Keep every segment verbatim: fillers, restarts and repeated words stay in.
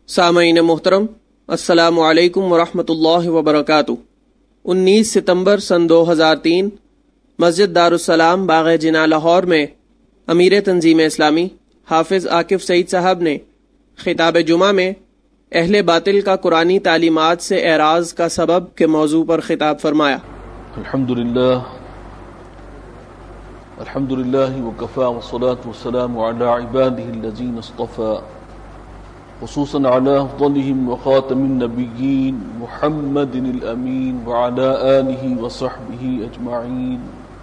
सामईन मोहतरम, अस्सलामु अलैकुम वरहमतुल्लाहि वबरकातुहू। उन्नीस सितंबर सन दो हज़ार तीन मस्जिद दारुस्सलाम बाग़ जिना लाहौर में अमीर तंजीम इस्लामी हाफिज आकिफ सईद साहब ने खिताब जुमा में अहले बातिल का कुरानी तालीमात से एराज का सबब के मौजू पर खिताब फरमाया। अल्हम्दुलिल्लाह अल्हम्दुलिल्लाह वकफ़ा वस्सलातु वस्सलामु अला इबादिही अल्लज़ीना इस्तफ़ा खुसूसन अला अफ़ज़लिहिम व ख़ातमिन नबिय्यीन मुहम्मदिनिल अमीन व अला आलिहि व सहबिहि अजमईन।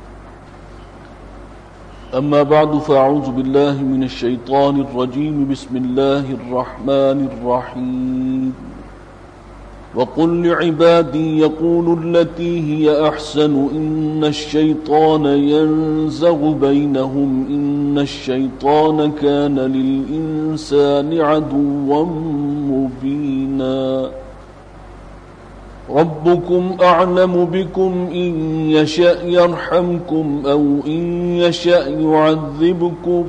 अम्मा बअदु फ़अऊज़ु बिल्लाहि मिनश शैतानिर रजीम। बिस्मिल्लाहिर रहमानिर रहीम। वक़ुल लिइबादी यक़ूलु अल्लती हिय अहसनु इन्नश शैतान यंज़ग़ु बैनहुम इन्नश शैतान कान लिल इंसानि अदुव्वन मुबीना। रब्बुकुम अअलमु बिकुम इन यशअ यरहमकुम औ इन यशअ युअज़्ज़िबकुम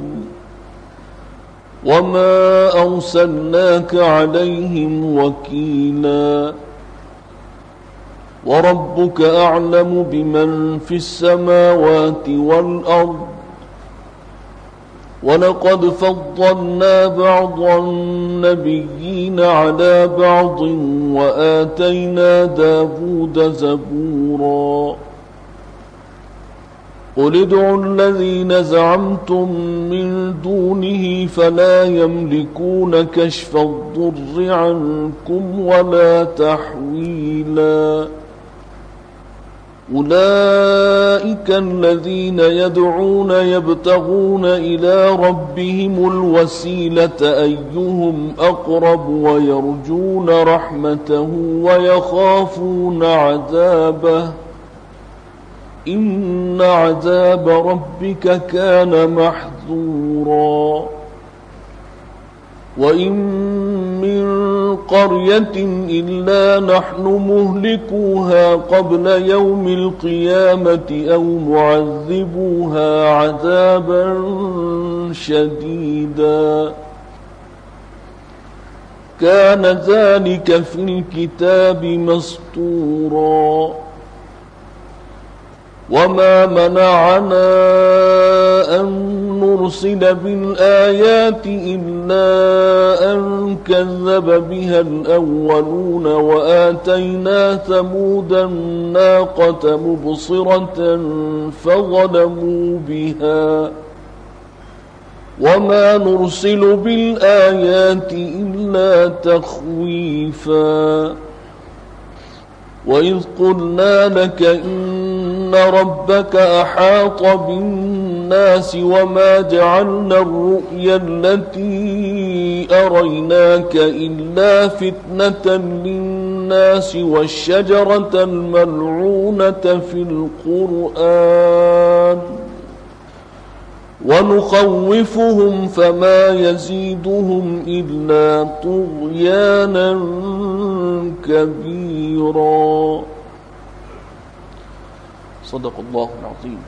वमा अरसलनाक अलैहिम वकीला। वरब्बुक अअलमु बिमन फिस्समावाति वल अर्द वलक़द फ़द्दलना बअदन नबिय्यीन अला बअदिन वआतैना दावूद ज़बूरा। क़ुल उदዑ अल्लज़ीना ज़अमतुम मिन दूनिही फ़ला यमलिकून कश्फ़ अद्दुर्रि अन्कुम वला तहवीला। उलाइका अल्लज़ीना यदऊन यब्तगून इला रब्बिहिमुल वसीलता अय्युहुम अक़रब व यरजून रहमतहु व यख़ाफ़ून अज़ाबह इन्न अज़ाब रब्बिका कान महज़ूरा। व इन मिन क़र्यतिन इल्ला नहनु मुहलिकूहा क़ब्ल यौमिल क़ियामति औ मुअज़्ज़िबूहा अज़ाबन शदीदा। कान ज़ालिका फ़िल किताबि मस्तूरा। वमा मनअना अन नुरसिल बिलआयाति इल्ला अन कज़्ज़ब बिहा अल-अव्वलून व आतैना समूदा अन्नाक़ता मुबसिरतन फ़ज़लमू बिहा वमा नुरसिलु बिलआयाति इल्ला तख़वीफ़ा। वइज़ क़ुलना लक इन्न रब्बक अहात बिन्नास वमा जअलना अर्रु'या अल्लती अरयनाक इल्ला फितनतन लिन्नास वश्शजरतल मल्ऊनता फिल क़ुरआन वनुख़व्विफ़ुहुम फमा यज़ीदुहुम इल्ला तुग़यानन कबीरा। सदक़ल्लाहुल अज़ीम।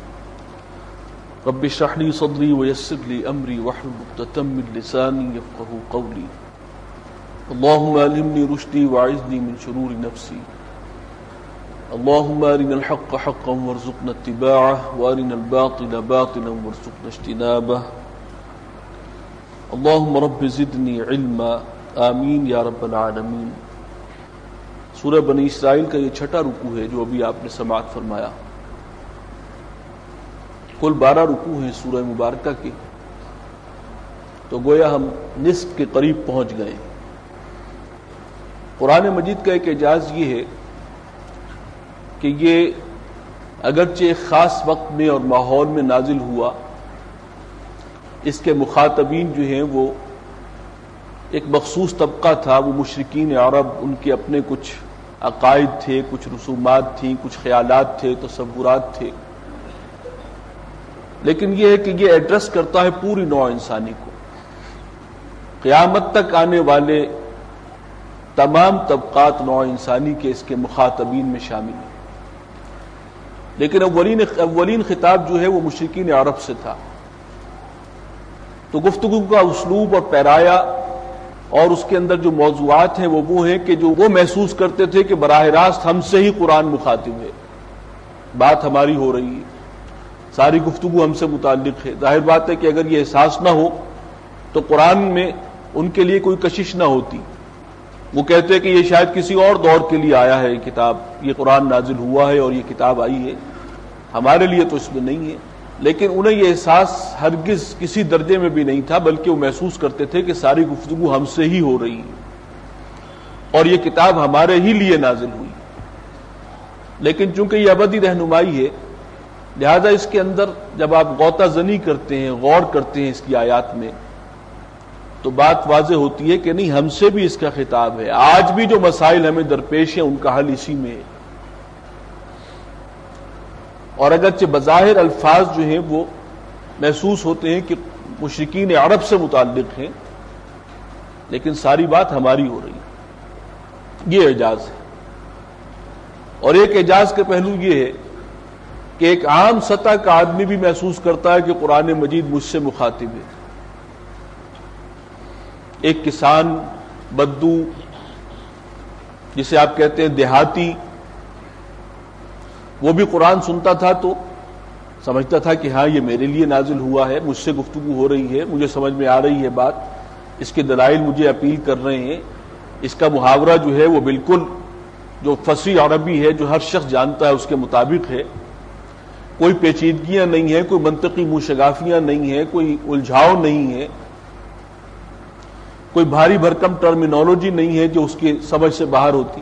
रब्बि इश्रह ली सदरी व यस्सिर ली अमरी वहलुल उक़दतम मिन लिसानी यफ़क़हू क़ौली। अल्लाहुम्मा अल्हिमनी रुश्दी व अइज़नी मिन शुरूरि नफ़्सी। अल्लाहुम्मा अरिनल हक़्क़ हक़्क़न वरज़ुक़ना इत्तिबाअह व अरिनल बातिला बातिलन वरज़ुक़ना इज्तिनाबह। अल्लाहुम्मा रब्बि ज़िदनी इल्मा। आमीन या रब्बल आलमीन। सूरह बनी इसराइल का ये छठा रुकू है जो अभी आपने समाअत फरमाया। कुल बारह रुकू हैं सूरह मुबारका के, तो गोया हम निस्फ के करीब पहुंच गए। कुरान मजीद का एक एजाज ये है कि ये अगरचे एक खास वक्त में और माहौल में नाजिल हुआ, इसके मुखातबीन जो हैं वो एक मखसूस तबका था, वो मुशरिकीन अरब। उनके अपने कुछ अकायद थे, कुछ रसूमात थी, कुछ ख्यालात थे, तसव्वुरात थे। लेकिन यह है कि यह एड्रेस करता है पूरी नौ इंसानी को। क़यामत तक आने वाले तमाम तबकात नौ इंसानी के इसके मुखातबीन में शामिल हैं। लेकिन अव्वलीन अव्वलीन खिताब जो है वो मुशरिकीन अरब से था। तो गुफ्तगू का उसलूब और पैराया اور اس کے اندر جو موضوعات ہیں وہ وہ ہیں کہ جو وہ محسوس کرتے تھے کہ براہ راست ہم سے ہی قرآن مخاطب ہے، بات ہماری ہو رہی ہے، ساری گفتگو ہم سے متعلق ہے۔ ظاہر بات ہے کہ اگر یہ احساس نہ ہو تو قرآن میں ان کے لیے کوئی کشش نہ ہوتی، وہ کہتے کہ یہ شاید کسی اور دور کے لیے آیا ہے یہ کتاب، یہ قرآن نازل ہوا ہے اور یہ کتاب آئی ہے، ہمارے لیے تو اس میں نہیں ہے۔ لیکن انہیں یہ احساس ہرگز کسی درجے میں بھی نہیں تھا، بلکہ وہ محسوس کرتے تھے کہ ساری گفتگو ہم سے ہی ہو رہی ہے اور یہ کتاب ہمارے ہی لیے نازل ہوئی۔ لیکن چونکہ یہ ابدی رہنمائی ہے، لہذا اس کے اندر جب آپ غوطہ زنی کرتے ہیں، غور کرتے ہیں اس کی آیات میں، تو بات واضح ہوتی ہے کہ نہیں، ہم سے بھی اس کا خطاب ہے۔ آج بھی جو مسائل ہمیں درپیش ہیں ان کا حل اسی میں ہے، اور اگرچہ بظاہر الفاظ جو ہیں وہ محسوس ہوتے ہیں کہ مشرکین عرب سے متعلق ہیں، لیکن ساری بات ہماری ہو رہی ہے۔ یہ اعجاز ہے، اور ایک اعجاز کے پہلو یہ ہے کہ ایک عام سطح کا آدمی بھی محسوس کرتا ہے کہ قرآن مجید مجھ سے مخاطب ہے۔ ایک کسان، بدو، جسے آپ کہتے ہیں دیہاتی، وہ بھی قرآن سنتا تھا تو سمجھتا تھا کہ ہاں یہ میرے لیے نازل ہوا ہے، مجھ سے گفتگو ہو رہی ہے، مجھے سمجھ میں آ رہی ہے بات، اس کے دلائل مجھے اپیل کر رہے ہیں، اس کا محاورہ جو ہے وہ بالکل جو فصیح عربی ہے جو ہر شخص جانتا ہے اس کے مطابق ہے، کوئی پیچیدگیاں نہیں ہیں، کوئی منطقی منہ شگافیاں نہیں ہیں، کوئی الجھاؤ نہیں ہے، کوئی بھاری بھرکم ٹرمینالوجی نہیں ہے جو اس کی سمجھ سے باہر ہوتی۔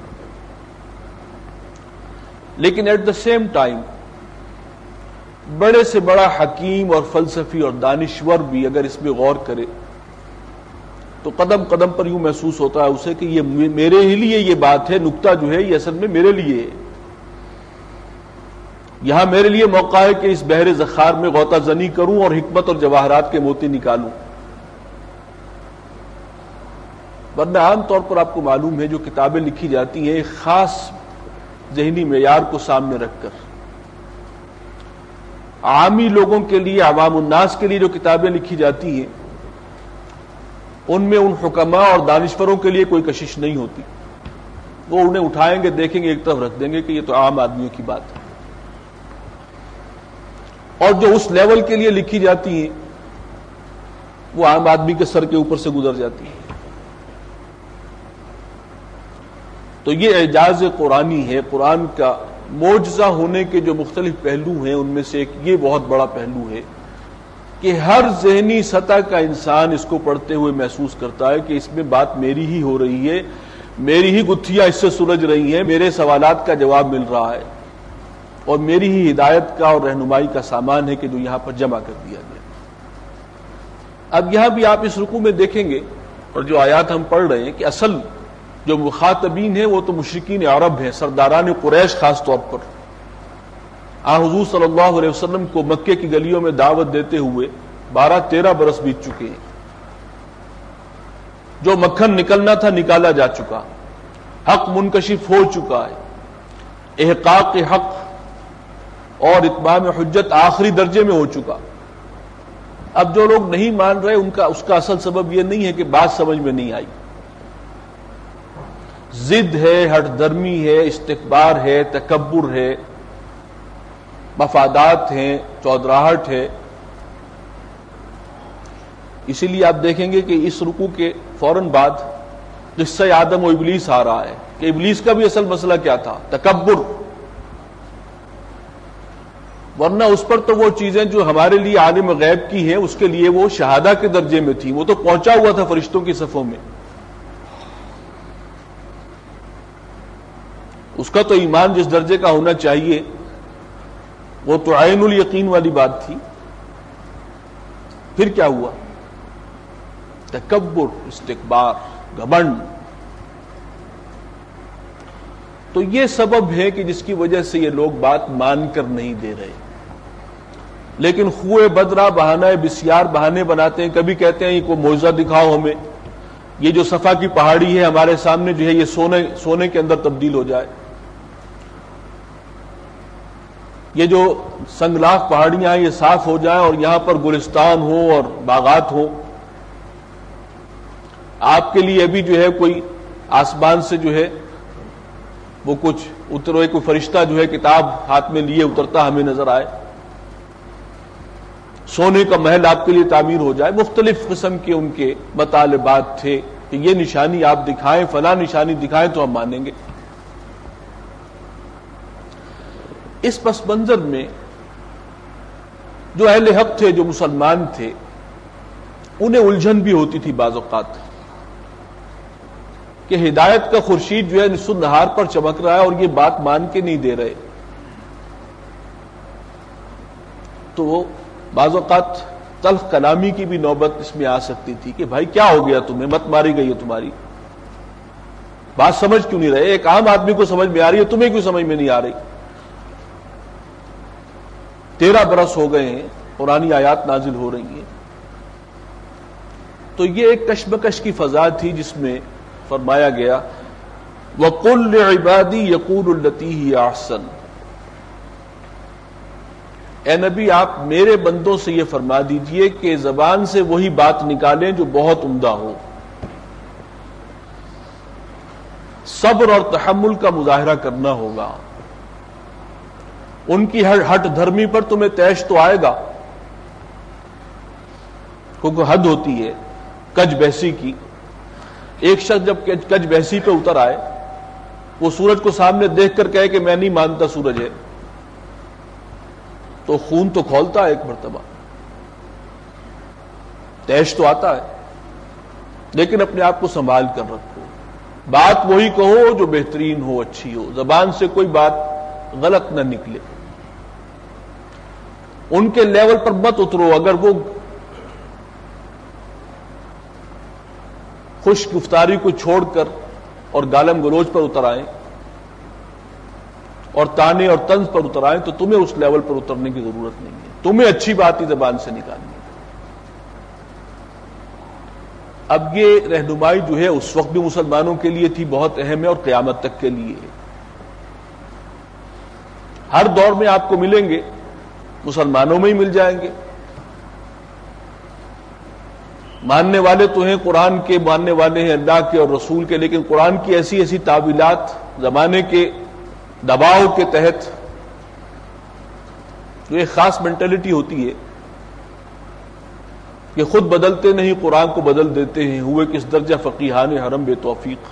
لیکن ایٹ دا سیم ٹائم بڑے سے بڑا حکیم اور فلسفی اور دانشور بھی اگر اس میں غور کرے تو قدم قدم پر یوں محسوس ہوتا ہے اسے کہ یہ میرے ہی لیے یہ بات ہے، نکتہ جو ہے یہ اصل میں میرے لیے ہے۔ یہاں میرے لیے موقع ہے کہ اس بحر ذخار میں غوطہ زنی کروں اور حکمت اور جواہرات کے موتی نکالوں، ورنہ عام طور پر آپ کو معلوم ہے جو کتابیں لکھی جاتی ہیں ایک خاص ذہنی معیار کو سامنے رکھ کر، عامی لوگوں کے لیے، عوام الناس کے لیے جو کتابیں لکھی جاتی ہیں ان میں ان حکماء اور دانشوروں کے لیے کوئی کشش نہیں ہوتی، وہ انہیں اٹھائیں گے، دیکھیں گے، ایک طرف رکھ دیں گے کہ یہ تو عام آدمیوں کی بات ہے، اور جو اس لیول کے لیے لکھی جاتی ہیں وہ عام آدمی کے سر کے اوپر سے گزر جاتی ہیں۔ تو یہ اعجاز قرآنی ہے، قرآن کا معجزہ ہونے کے جو مختلف پہلو ہیں ان میں سے ایک یہ بہت بڑا پہلو ہے کہ ہر ذہنی سطح کا انسان اس کو پڑھتے ہوئے محسوس کرتا ہے کہ اس میں بات میری ہی ہو رہی ہے، میری ہی گتھیاں اس سے سلجھ رہی ہیں، میرے سوالات کا جواب مل رہا ہے، اور میری ہی ہدایت کا اور رہنمائی کا سامان ہے کہ جو یہاں پر جمع کر دیا گیا۔ اب یہاں بھی آپ اس رکوع میں دیکھیں گے اور جو آیات ہم پڑھ رہے ہیں کہ اصل جو مخاطبین ہیں وہ تو مشرکین عرب ہیں، سرداران قریش خاص طور پر۔ آن حضور صلی اللہ علیہ وسلم کو مکے کی گلیوں میں دعوت دیتے ہوئے بارہ تیرہ برس بیت چکے ہیں، جو مکھن نکلنا تھا نکالا جا چکا، حق منکشف ہو چکا ہے، احقاق حق اور اتمام حجت آخری درجے میں ہو چکا۔ اب جو لوگ نہیں مان رہے ان کا اس کا اصل سبب یہ نہیں ہے کہ بات سمجھ میں نہیں آئی، ضد ہے، ہٹ درمی ہے، استکبار ہے، تکبر ہے، مفادات ہیں، چودراہٹ ہے۔ اسی لیے آپ دیکھیں گے کہ اس رکوع کے فوراً بعد قصہ آدم و ابلیس آ رہا ہے کہ ابلیس کا بھی اصل مسئلہ کیا تھا، تکبر، ورنہ اس پر تو وہ چیزیں جو ہمارے لیے عالم غیب کی ہیں اس کے لیے وہ شہادہ کے درجے میں تھی، وہ تو پہنچا ہوا تھا فرشتوں کی صفوں میں، اس کا تو ایمان جس درجے کا ہونا چاہیے وہ تو عین الیقین والی بات تھی۔ پھر کیا ہوا؟ تکبر، استکبار، گھمنڈ۔ تو یہ سبب ہے کہ جس کی وجہ سے یہ لوگ بات مان کر نہیں دے رہے، لیکن خوئے بدرا بہانہ بسیار بہانے بناتے ہیں، کبھی کہتے ہیں یہ کوئی معجزہ دکھاؤ ہمیں، یہ جو صفا کی پہاڑی ہے ہمارے سامنے جو ہے یہ سونے سونے کے اندر تبدیل ہو جائے، یہ جو سنگلاخ پہاڑیاں ہیں یہ صاف ہو جائیں اور یہاں پر گلستان ہو اور باغات ہوں۔ آپ کے لیے ابھی جو ہے کوئی آسمان سے جو ہے وہ کچھ اترے، کوئی فرشتہ جو ہے کتاب ہاتھ میں لیے اترتا ہمیں نظر آئے، سونے کا محل آپ کے لیے تعمیر ہو جائے، مختلف قسم کے ان کے مطالبات تھے کہ یہ نشانی آپ دکھائیں، فلاں نشانی دکھائیں تو ہم مانیں گے۔ اس پس منظر میں جو اہل حق تھے، جو مسلمان تھے، انہیں الجھن بھی ہوتی تھی بعض اوقات کہ ہدایت کا خورشید جو ہے نصف النہار پر چمک رہا ہے اور یہ بات مان کے نہیں دے رہے، تو وہ بعض اوقات تلخ کلامی کی بھی نوبت اس میں آ سکتی تھی کہ بھائی کیا ہو گیا تمہیں، مت ماری گئی ہے تمہاری، بات سمجھ کیوں نہیں رہے؟ ایک عام آدمی کو سمجھ میں آ رہی ہے، تمہیں کیوں سمجھ میں نہیں آ رہی؟ تیرہ برس ہو گئے ہیں، قرآنی آیات نازل ہو رہی ہیں۔ تو یہ ایک کشمکش کی فضا تھی جس میں فرمایا گیا وَقُلْ لِعِبَادِي يَقُولُ الَّتِي هِيَ أَحْسَنُ، اے نبی آپ میرے بندوں سے یہ فرما دیجئے کہ زبان سے وہی بات نکالیں جو بہت عمدہ ہو۔ صبر اور تحمل کا مظاہرہ کرنا ہوگا، ان کی ہر ہٹ دھرمی پر تمہیں تیش تو آئے گا، کیونکہ حد ہوتی ہے کج بحثی کی۔ ایک شخص جب کج بحثی پہ اتر آئے، وہ سورج کو سامنے دیکھ کر کہے کہ میں نہیں مانتا سورج ہے، تو خون تو کھولتا ہے ایک مرتبہ، تیش تو آتا ہے، لیکن اپنے آپ کو سنبھال کر رکھو، بات وہی کہو جو بہترین ہو، اچھی ہو، زبان سے کوئی بات غلط نہ نکلے۔ ان کے لیول پر مت اترو، اگر وہ خوش گفتاری کو چھوڑ کر اور گالم گلوچ پر اتر آئیں اور تانے اور طنز پر اتر آئیں تو تمہیں اس لیول پر اترنے کی ضرورت نہیں ہے، تمہیں اچھی بات ہی زبان سے نکالنی ہے۔ اب یہ رہنمائی جو ہے اس وقت بھی مسلمانوں کے لیے تھی، بہت اہم ہے، اور قیامت تک کے لیے ہے۔ ہر دور میں آپ کو ملیں گے، مسلمانوں میں ہی مل جائیں گے۔ ماننے والے تو ہیں، قرآن کے ماننے والے ہیں، اللہ کے اور رسول کے، لیکن قرآن کی ایسی ایسی تعویلات زمانے کے دباؤ کے تحت، جو ایک خاص مینٹلٹی ہوتی ہے کہ خود بدلتے نہیں، قرآن کو بدل دیتے ہیں، ہوئے کس درجہ فقیہان حرم بے توفیق۔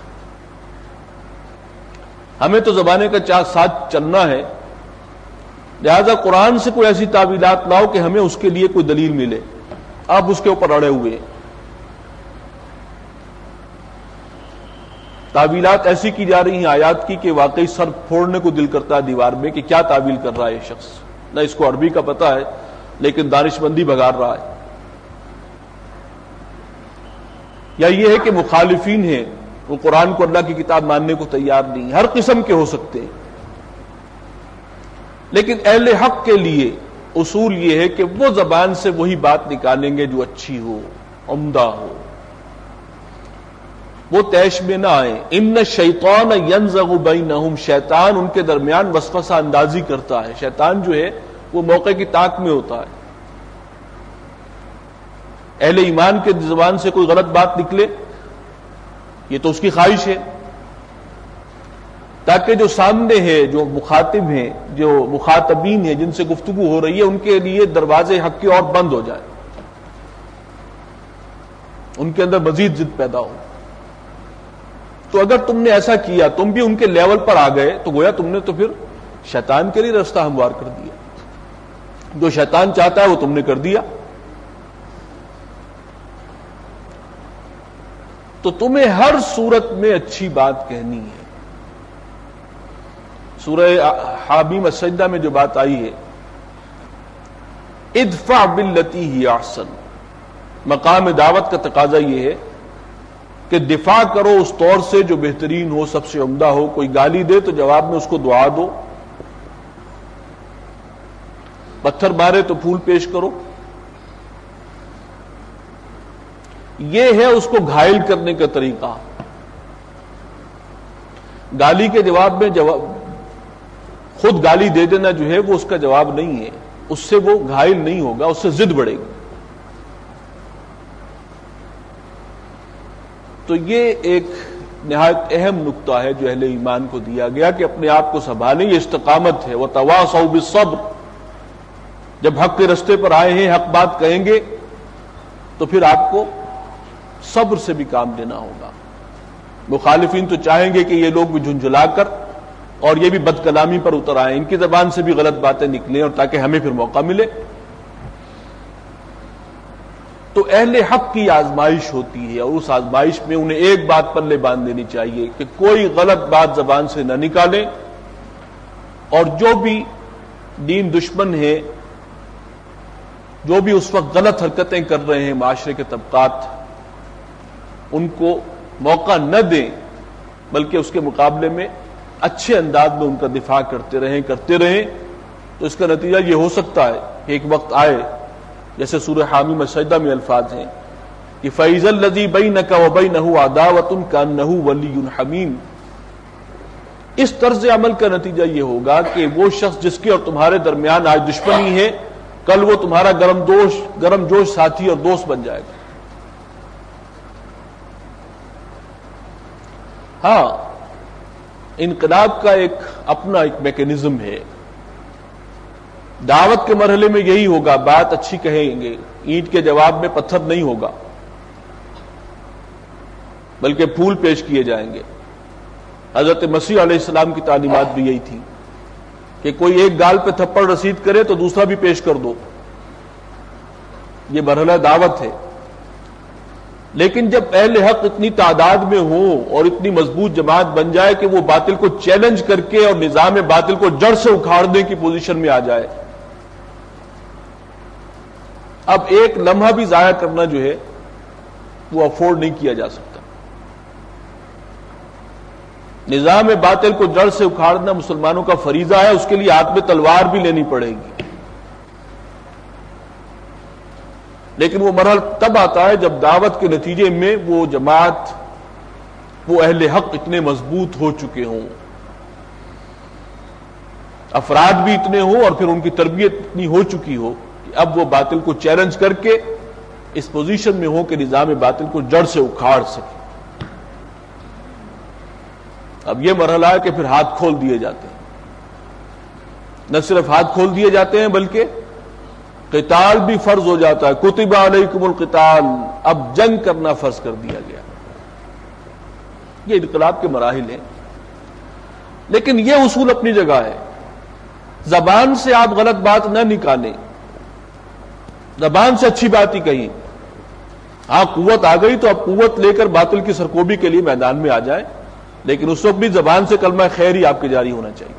ہمیں تو زمانے کا چاہ ساتھ چلنا ہے، لہذا قرآن سے کوئی ایسی تعویلات لاؤ کہ ہمیں اس کے لیے کوئی دلیل ملے، آپ اس کے اوپر اڑے ہوئے ہیں۔ تعویلات ایسی کی جا رہی ہیں آیات کی کہ واقعی سر پھوڑنے کو دل کرتا ہے دیوار میں کہ کیا تعویل کر رہا ہے یہ شخص، نہ اس کو عربی کا پتہ ہے لیکن دانش مندی بگاڑ رہا ہے، یا یہ ہے کہ مخالفین ہیں، وہ قرآن کو اللہ کی کتاب ماننے کو تیار نہیں، ہر قسم کے ہو سکتے ہیں۔ لیکن اہل حق کے لیے اصول یہ ہے کہ وہ زبان سے وہی بات نکالیں گے جو اچھی ہو، عمدہ ہو، وہ تیش میں نہ آئیں۔ ان الشیطان ینزغ بینہم، شیطان ان کے درمیان وسوسہ اندازی کرتا ہے۔ شیطان جو ہے وہ موقع کی طاق میں ہوتا ہے، اہل ایمان کے زبان سے کوئی غلط بات نکلے یہ تو اس کی خواہش ہے، تاکہ جو سامنے ہے، جو مخاطب ہیں، جو مخاطبین ہیں جن سے گفتگو ہو رہی ہے، ان کے لیے دروازے حق کے اور بند ہو جائے، ان کے اندر مزید ضد پیدا ہو۔ تو اگر تم نے ایسا کیا، تم بھی ان کے لیول پر آ گئے، تو گویا تم نے تو پھر شیطان کے لیے راستہ ہموار کر دیا، جو شیطان چاہتا ہے وہ تم نے کر دیا۔ تو تمہیں ہر صورت میں اچھی بات کہنی ہے۔ سورہ حامیم السجدہ میں جو بات آئی ہے، ادفع باللتی ہی احسن، مقام دعوت کا تقاضا یہ ہے کہ دفاع کرو اس طور سے جو بہترین ہو، سب سے عمدہ ہو۔ کوئی گالی دے تو جواب میں اس کو دعا دو، پتھر مارے تو پھول پیش کرو۔ یہ ہے اس کو گھائل کرنے کا طریقہ۔ گالی کے جواب میں جواب خود گالی دے دینا جو ہے وہ اس کا جواب نہیں ہے، اس سے وہ گھائل نہیں ہوگا، اس سے ضد بڑھے گی۔ تو یہ ایک نہایت اہم نقطہ ہے جو اہل ایمان کو دیا گیا کہ اپنے آپ کو سنبھالیں، یہ استقامت ہے۔ وَتَوَاصَوْا بِالصَّبْرِ، جب حق کے رستے پر آئے ہیں، حق بات کہیں گے تو پھر آپ کو صبر سے بھی کام لینا ہوگا۔ مخالفین تو چاہیں گے کہ یہ لوگ بھی جھنجھلا کر اور یہ بھی بد کلامی پر اتر آئیں، ان کی زبان سے بھی غلط باتیں نکلیں، اور تاکہ ہمیں پھر موقع ملے۔ تو اہل حق کی آزمائش ہوتی ہے، اور اس آزمائش میں انہیں ایک بات پلے باندھ دینی چاہیے کہ کوئی غلط بات زبان سے نہ نکالیں، اور جو بھی دین دشمن ہے، جو بھی اس وقت غلط حرکتیں کر رہے ہیں معاشرے کے طبقات، ان کو موقع نہ دیں، بلکہ اس کے مقابلے میں اچھے انداز میں ان کا دفاع کرتے رہیں کرتے رہیں تو اس کا نتیجہ یہ ہو سکتا ہے کہ ایک وقت آئے، جیسے سورہ حامیم السجدہ میں الفاظ ہیں کہ فَإِذَا الَّذِي بَيْنَكَ وَبَيْنَهُ عَدَاوَةٌ كَأَنَّهُ وَلِيٌّ حَمِيمٌ، اس طرز عمل کا نتیجہ یہ ہوگا کہ وہ شخص جس کے اور تمہارے درمیان آج دشمنی ہے، کل وہ تمہارا گرم دوش گرم جوش ساتھی اور دوست بن جائے گا۔ ہاں، انقلاب کا ایک اپنا ایک میکینزم ہے۔ دعوت کے مرحلے میں یہی ہوگا، بات اچھی کہیں گے، اینٹ کے جواب میں پتھر نہیں ہوگا، بلکہ پھول پیش کیے جائیں گے۔ حضرت مسیح علیہ السلام کی تعلیمات بھی یہی تھی کہ کوئی ایک گال پہ تھپڑ رسید کرے تو دوسرا بھی پیش کر دو، یہ مرحلہ دعوت ہے۔ لیکن جب اہل حق اتنی تعداد میں ہوں اور اتنی مضبوط جماعت بن جائے کہ وہ باطل کو چیلنج کر کے اور نظام باطل کو جڑ سے اکھاڑنے کی پوزیشن میں آ جائے، اب ایک لمحہ بھی ضائع کرنا جو ہے وہ افورڈ نہیں کیا جا سکتا۔ نظام باطل کو جڑ سے اکھاڑنا مسلمانوں کا فریضہ ہے، اس کے لیے ہاتھ میں تلوار بھی لینی پڑے گی۔ لیکن وہ مرحلہ تب آتا ہے جب دعوت کے نتیجے میں وہ جماعت، وہ اہل حق اتنے مضبوط ہو چکے ہوں، افراد بھی اتنے ہوں، اور پھر ان کی تربیت اتنی ہو چکی ہو کہ اب وہ باطل کو چیلنج کر کے اس پوزیشن میں ہو کہ نظام باطل کو جڑ سے اکھاڑ سکے۔ اب یہ مرحلہ ہے کہ پھر ہاتھ کھول دیے جاتے ہیں، نہ صرف ہاتھ کھول دیے جاتے ہیں بلکہ قتال بھی فرض ہو جاتا ہے۔ کتب علیکم القتال، اب جنگ کرنا فرض کر دیا گیا۔ یہ انقلاب کے مراحل ہیں، لیکن یہ اصول اپنی جگہ ہے۔ زبان سے آپ غلط بات نہ نکالیں، زبان سے اچھی بات ہی کہیں۔ ہاں، قوت آ گئی تو اب قوت لے کر باطل کی سرکوبی کے لیے میدان میں آ جائیں، لیکن اس وقت بھی زبان سے کلمہ خیر ہی آپ کے جاری ہونا چاہیے۔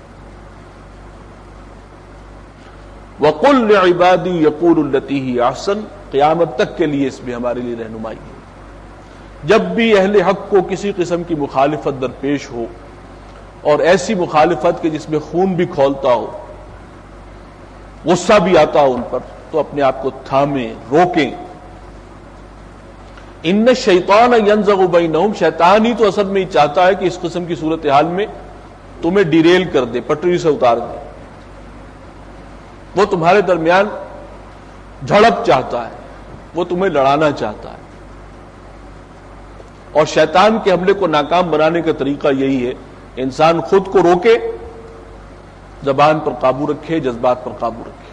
وَقُلْ لِعِبَادِي يَقُولُوا الَّتِي هِيَ أَحْسَنُ، قیامت تک کے لیے اس میں ہمارے لیے رہنمائی ہے۔ جب بھی اہل حق کو کسی قسم کی مخالفت درپیش ہو، اور ایسی مخالفت کہ جس میں خون بھی کھولتا ہو، غصہ بھی آتا ہو ان پر، تو اپنے آپ کو تھامیں، روکیں۔ ان الشیطان ینزغ بینہم، شیطان ہی تو اصل میں ہی چاہتا ہے کہ اس قسم کی صورتحال میں تمہیں ڈیریل کر دے، پٹری سے اتار دے۔ وہ تمہارے درمیان جھڑپ چاہتا ہے، وہ تمہیں لڑانا چاہتا ہے، اور شیطان کے حملے کو ناکام بنانے کا طریقہ یہی ہے، انسان خود کو روکے، زبان پر قابو رکھے، جذبات پر قابو رکھے۔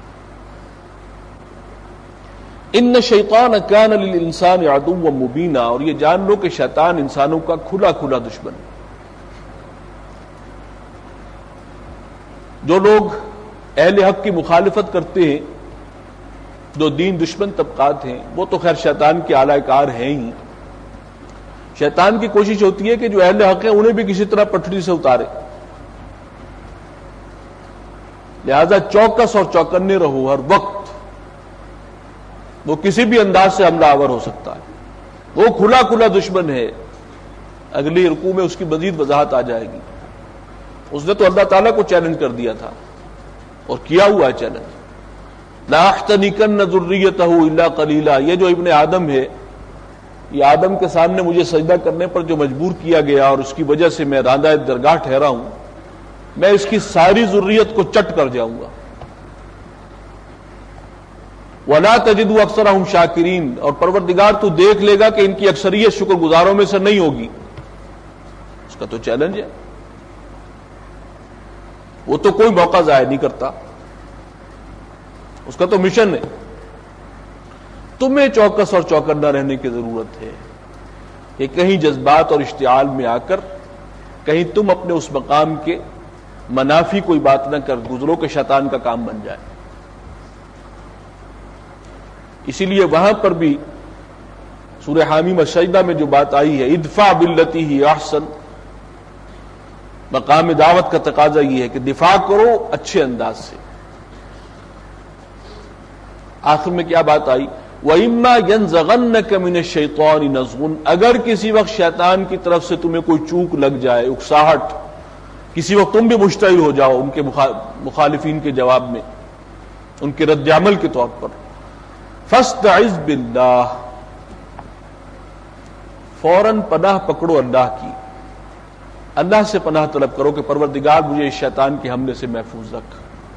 ان الشیطان کان للانسان عدوا مبینا، اور یہ جان لو کہ شیطان انسانوں کا کھلا کھلا دشمن ہے۔ جو لوگ اہل حق کی مخالفت کرتے ہیں، جو دین دشمن طبقات ہیں، وہ تو خیر شیطان کے اعلی کار ہیں ہی۔ شیطان کی کوشش ہوتی ہے کہ جو اہل حق ہیں انہیں بھی کسی طرح پٹڑی سے اتارے، لہذا چوکس اور چوکنے رہو، ہر وقت وہ کسی بھی انداز سے حملہ آور ہو سکتا ہے، وہ کھلا کھلا دشمن ہے۔ اگلی رکوع میں اس کی مزید وضاحت آ جائے گی۔ اس نے تو اللہ تعالیٰ کو چیلنج کر دیا تھا، اور کیا ہوا ہے چیلنج، لا احتنکن ذریتہ الا قلیلا۔ یہ جو ابن آدم ہے، یہ آدم کے سامنے مجھے سجدہ کرنے پر جو مجبور کیا گیا اور اس کی وجہ سے میں راندہ درگاہ ٹھہرا ہوں، میں اس کی ساری ذریت کو چٹ کر جاؤں گا۔ وَلَا تَجِدُ أَكْثَرَهُمْ شَاكِرِينَ، اور پروردگار تو دیکھ لے گا کہ ان کی اکثریت شکر گزاروں میں سے نہیں ہوگی۔ اس کا تو چیلنج ہے، وہ تو کوئی موقع ضائع نہیں کرتا، اس کا تو مشن ہے۔ تمہیں چوکس اور چوکنا رہنے کی ضرورت ہے کہ کہیں جذبات اور اشتعال میں آ کر کہیں تم اپنے اس مقام کے منافی کوئی بات نہ کر گزرو کہ شیطان کا کام بن جائے۔ اسی لیے وہاں پر بھی سورہ حامیم السجدہ میں جو بات آئی ہے ادفع باللتی ہی احسن، مقام دعوت کا تقاضا یہ ہے کہ دفاع کرو اچھے انداز سے۔ آخر میں کیا بات آئی؟ وَإِمَّا يَنزَغَنَّكَ مِنَ الشَّيْطَانِ نَزْغٌ، اگر کسی وقت شیطان کی طرف سے تمہیں کوئی چوک لگ جائے، اکساہٹ، کسی وقت تم بھی مشتعل ہو جاؤ ان کے مخالفین کے جواب میں، ان کے رد عمل کے طور پر، فَاسْتَعِذْ بِاللَّهِ، فوراً پناہ پکڑو اللہ کی، اللہ سے پناہ طلب کرو کہ پروردگار مجھے اس شیطان کے حملے سے محفوظ رکھ۔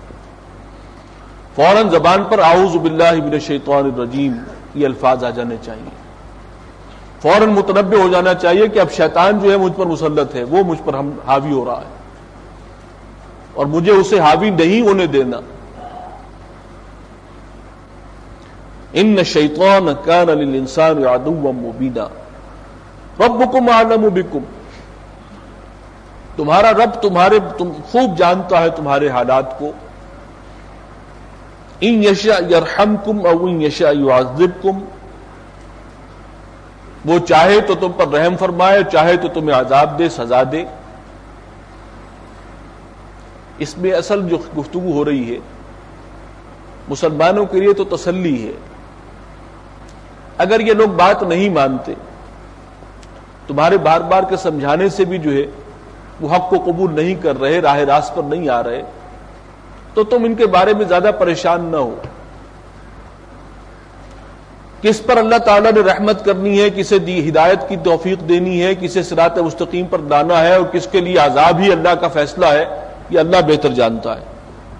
فوراً زبان پر اعوذ باللہ من الشیطان الرجیم یہ الفاظ آ جانے چاہیے، فوراً متنبہ ہو جانا چاہیے کہ اب شیطان جو ہے مجھ پر مسلط ہے، وہ مجھ پر ہم حاوی ہو رہا ہے اور مجھے اسے حاوی نہیں ہونے دینا۔ ان الشیطان کان للانسان عدوا مبینا ربکم اعلم بکم، تمہارا رب تمہارے تم خوب جانتا ہے تمہارے حالات کو۔ ان یشاء یرحمکم او ان یشاء یعذبکم، وہ چاہے تو تم پر رحم فرمائے، چاہے تو تمہیں عذاب دے، سزا دے۔ اس میں اصل جو گفتگو ہو رہی ہے مسلمانوں کے لیے تو تسلی ہے۔ اگر یہ لوگ بات نہیں مانتے، تمہارے بار بار کے سمجھانے سے بھی جو ہے وہ حق کو قبول نہیں کر رہے، راہ راست پر نہیں آ رہے، تو تم ان کے بارے میں زیادہ پریشان نہ ہو۔ کس پر اللہ تعالیٰ نے رحمت کرنی ہے، کسے دی ہدایت کی توفیق دینی ہے، کسے صراط مستقیم پر لانا ہے اور کس کے لیے عذاب ہی اللہ کا فیصلہ ہے، یہ اللہ بہتر جانتا ہے۔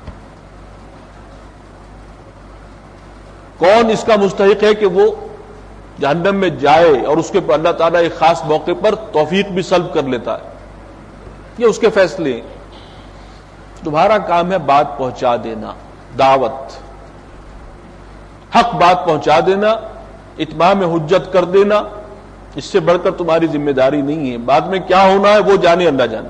کون اس کا مستحق ہے کہ وہ جہنم میں جائے اور اس کے پر اللہ تعالیٰ ایک خاص موقع پر توفیق بھی سلب کر لیتا ہے، یہ اس کے فیصلے ہیں۔ تمہارا کام ہے بات پہنچا دینا، دعوت، حق بات پہنچا دینا، اتمام حجت کر دینا، اس سے بڑھ کر تمہاری ذمہ داری نہیں ہے۔ بعد میں کیا ہونا ہے وہ جانے اللہ جانے۔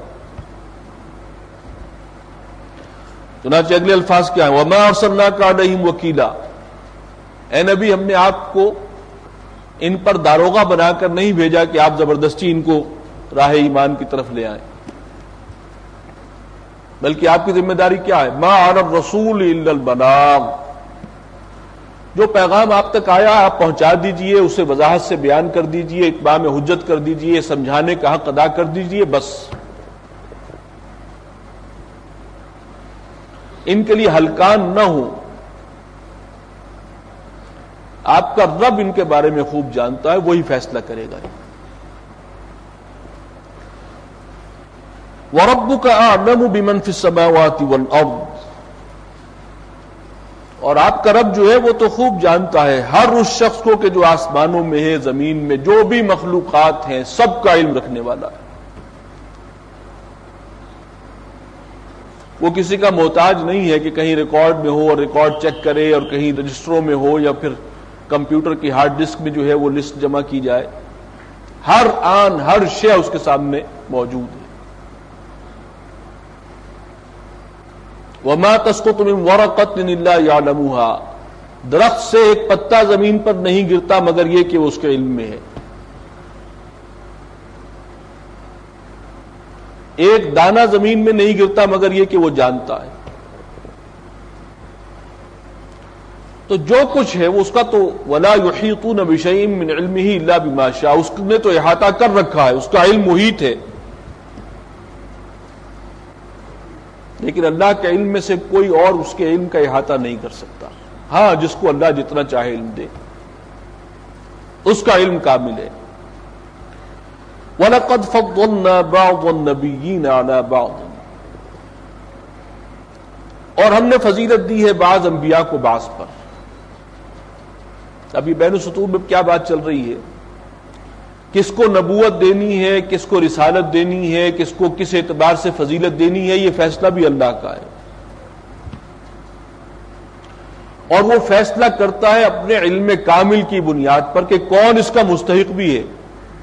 چنانچہ اگلے الفاظ کیا ہیں؟ وَمَا أَرْسَلْنَاكَ عَلَيْهِمْ وَكِيلًا، اے نبی ہم نے آپ کو ان پر داروغہ بنا کر نہیں بھیجا کہ آپ زبردستی ان کو راہ ایمان کی طرف لے آئیں، بلکہ آپ کی ذمہ داری کیا ہے؟ ما علی الرسول الا البلاغ، جو پیغام آپ تک آیا آپ پہنچا دیجئے، اسے وضاحت سے بیان کر دیجئے، اتمام حجت کر دیجئے، سمجھانے کا حق ادا کر دیجئے، بس۔ ان کے لیے ہلکان نہ ہو، آپ کا رب ان کے بارے میں خوب جانتا ہے، وہی فیصلہ کرے گا۔ وَرَبُّكَ أَعْلَمُ بِمَنْ فِي السَّمَاوَاتِ وَالْأَرْضِ، اور آپ کا رب جو ہے وہ تو خوب جانتا ہے ہر اس شخص کو کہ جو آسمانوں میں ہے، زمین میں جو بھی مخلوقات ہیں، سب کا علم رکھنے والا ہے۔ وہ کسی کا محتاج نہیں ہے کہ کہیں ریکارڈ میں ہو اور ریکارڈ چیک کرے، اور کہیں رجسٹروں میں ہو یا پھر کمپیوٹر کی ہارڈ ڈسک میں جو ہے وہ لسٹ جمع کی جائے۔ ہر آن ہر شے اس کے سامنے موجود ہے۔ وَمَا تَسْقُطُ مِن وَرَقَةٍ إِلَّا يَعْلَمُهَا، درخت سے ایک پتا زمین پر نہیں گرتا مگر یہ کہ وہ اس کے علم میں ہے۔ ایک دانہ زمین میں نہیں گرتا مگر یہ کہ وہ جانتا ہے۔ تو جو کچھ ہے وہ اس کا تو وَلَا يُحِيطُونَ بِشَيْءٍ مِّنْ عِلْمِهِ إِلَّا بِمَا شَاءَ، اس نے تو احاطہ کر رکھا ہے، اس کا علم محیط ہے، لیکن اللہ کے علم میں سے کوئی اور اس کے علم کا احاطہ نہیں کر سکتا۔ ہاں جس کو اللہ جتنا چاہے علم دے، اس کا علم کامل ہے۔ وَلَقَدْ فَضَّلْنَا بَعْضَ النَّبِيِّينَ عَلَى بَعْضٍ، اور ہم نے فضیلت دی ہے بعض انبیاء کو بعض پر۔ اب یہ بین السطور میں کیا بات چل رہی ہے، کس کو نبوت دینی ہے، کس کو رسالت دینی ہے، کس کو کس اعتبار سے فضیلت دینی ہے، یہ فیصلہ بھی اللہ کا ہے، اور وہ فیصلہ کرتا ہے اپنے علم کامل کی بنیاد پر کہ کون اس کا مستحق بھی ہے۔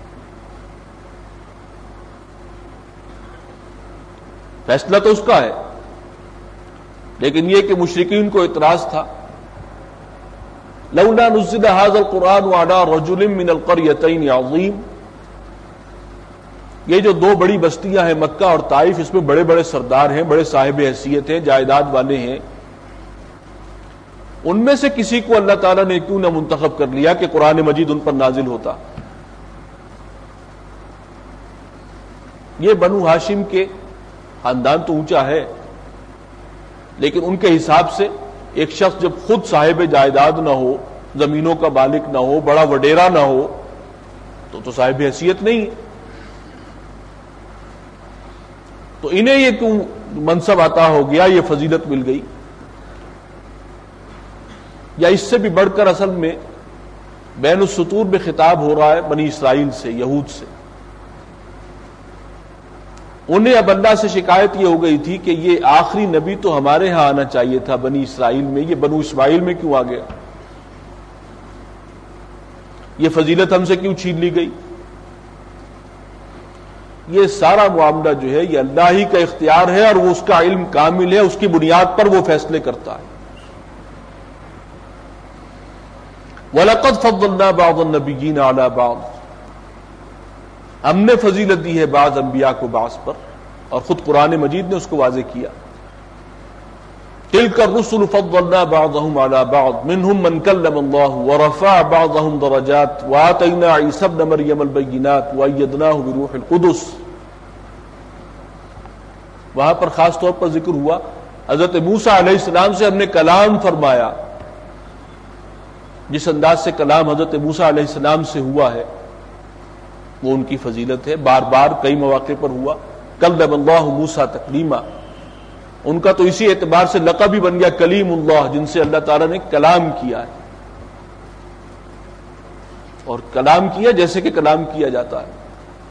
فیصلہ تو اس کا ہے، لیکن یہ کہ مشرکین کو اعتراض تھا، لولا نزل هذا القرآن على رجل من القريتين عظیم، یہ جو دو بڑی بستیاں ہیں مکہ اور طائف، اس میں بڑے بڑے سردار ہیں، بڑے صاحب حیثیت ہیں، جائیداد والے ہیں، ان میں سے کسی کو اللہ تعالیٰ نے کیوں نہ منتخب کر لیا کہ قرآن مجید ان پر نازل ہوتا۔ یہ بنو ہاشم کے خاندان تو اونچا ہے، لیکن ان کے حساب سے ایک شخص جب خود صاحب جائیداد نہ ہو، زمینوں کا مالک نہ ہو، بڑا وڈیرا نہ ہو، تو تو صاحب حیثیت نہیں ہے، تو انہیں یہ کیوں منصب عطا ہو گیا، یہ فضیلت مل گئی؟ یا اس سے بھی بڑھ کر اصل میں بین السطور میں خطاب ہو رہا ہے بنی اسرائیل سے، یہود سے۔ انہیں اب اللہ سے شکایت یہ ہو گئی تھی کہ یہ آخری نبی تو ہمارے ہاں آنا چاہیے تھا بنی اسرائیل میں، یہ بنو اسماعیل میں کیوں آ گیا؟ یہ فضیلت ہم سے کیوں چھین لی گئی؟ یہ سارا معاملہ جو ہے یہ اللہ ہی کا اختیار ہے، اور وہ اس کا علم کامل ہے، اس کی بنیاد پر وہ فیصلے کرتا ہے۔ وَلَقَدْ فَضَّلْنَا بَعْضَ النَّبِيِّينَ عَلَى بَعْضٍ، ہم نے فضیلت دی ہے بعض انبیاء کو بعض پر، اور خود قرآن مجید نے اس کو واضح کیا۔ تِلْكَ الرُّسُلُ فَضَّلْنَا بَعْضَهُمْ عَلَى بَعْضٍ مِّنْهُمْ مَنْ كَلَّمَ اللَّهُ وَرَفَعَ بَعْضَهُمْ دَرَجَاتٍ وَآتَيْنَا عِيسَى ابْنَ مَرْيَمَ الْبَيِّنَاتِ وَأَيَّدْنَاهُ بِرُوحِ الْقُدُسِ، وہاں پر خاص طور پر ذکر ہوا حضرت موسیٰ علیہ السلام سے ہم نے کلام فرمایا، جس انداز سے کلام حضرت موسیٰ علیہ السلام سے ہوا ہے وہ ان کی فضیلت ہے، بار بار کئی مواقع پر ہوا۔ کلم اللہ موسیٰ تکلیما، ان کا تو اسی اعتبار سے لقب ہی بن گیا کلیم اللہ، جن سے اللہ تعالیٰ نے کلام کیا ہے، اور کلام کیا جیسے کہ کلام کیا جاتا ہے۔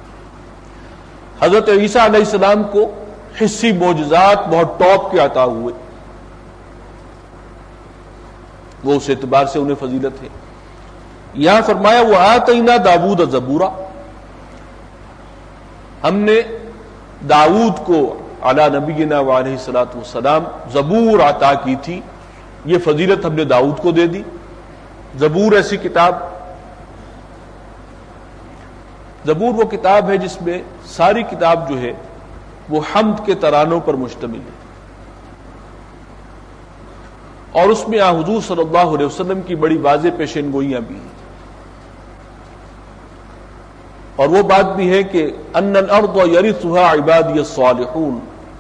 حضرت عیسیٰ علیہ السلام کو حسی معجزات بہت ٹاپ کے عطا ہوئے، وہ اس اعتبار سے انہیں فضیلت ہے۔ یہاں فرمایا وہ آتینا داؤد زبورا، ہم نے داؤد کو علی نبینا وعلیہ الصلوۃ والسلام زبور عطا کی تھی، یہ فضیلت ہم نے داؤد کو دے دی۔ زبور ایسی کتاب، زبور وہ کتاب ہے جس میں ساری کتاب جو ہے وہ حمد کے ترانوں پر مشتمل ہے، اور اس میں حضور صلی اللہ علیہ وسلم کی بڑی واضح پیشین گوئیاں بھی ہیں، اور وہ بات بھی ہے کہ ان الارض یرثها عبادی الصالحون،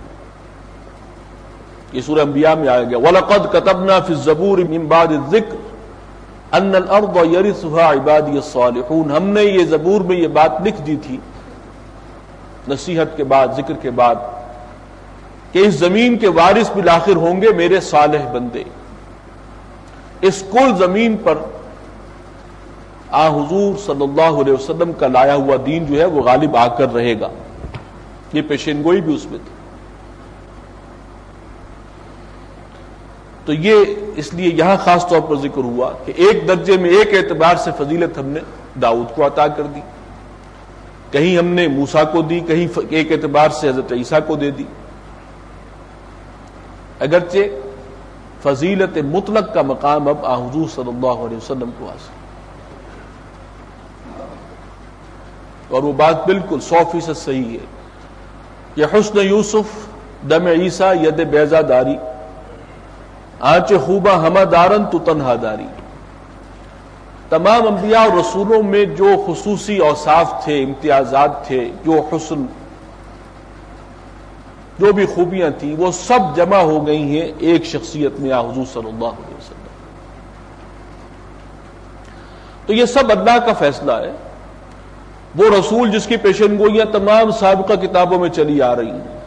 یہ سورہ انبیاء میں آیا گیا وَلَقَدْ كَتَبْنَا فِي الزَّبُورِ مِن بَعْدِ الذِّكْرِ أَنَّ الْأَرْضَ يَرِثُهَا عِبَادِيَ الصَّالِحُونَ، ہم نے یہ زبور میں یہ بات لکھ دی تھی نصیحت کے بعد، ذکر کے بعد، کہ اس زمین کے وارث بالآخر ہوں گے میرے صالح بندے۔ اس کل زمین پر آ حضور صلی اللہ علیہ وسلم کا لایا ہوا دین جو ہے وہ غالب آ کر رہے گا، یہ پیشین گوئی بھی اس میں تھی۔ تو یہ اس لیے یہاں خاص طور پر ذکر ہوا کہ ایک درجے میں ایک اعتبار سے فضیلت ہم نے داؤد کو عطا کر دی، کہیں ہم نے موسیٰ کو دی، کہیں ایک اعتبار سے حضرت عیسیٰ کو دے دی، اگرچہ فضیلت مطلق کا مقام اب آ حضور صلی اللہ علیہ وسلم کو حاصل، اور وہ بات بالکل سو فیصد صحیح ہے کہ حسن یوسف دم عیسیٰ ید بیضا داری، آنچ خوبہ ہمہ دارن تو تنہا داری۔ تمام انبیاء اور رسولوں میں جو خصوصی اوصاف تھے، امتیازات تھے، جو حسن، جو بھی خوبیاں تھیں، وہ سب جمع ہو گئی ہیں ایک شخصیت میں آ حضور صلی اللہ علیہ وسلم۔ تو یہ سب اللہ کا فیصلہ ہے، وہ رسول جس کی پیشن گوئیاں تمام سابقہ کتابوں میں چلی آ رہی ہیں،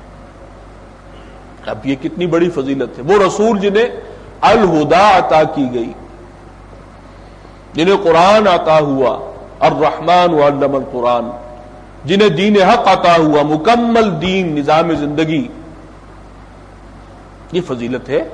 اب یہ کتنی بڑی فضیلت ہے، وہ رسول جنہیں الہدا عطا کی گئی، جنہیں قرآن عطا ہوا، الرحمن علم القرآن، جنہیں دین حق عطا ہوا، مکمل دین، نظام زندگی، یہ فضیلت ہے۔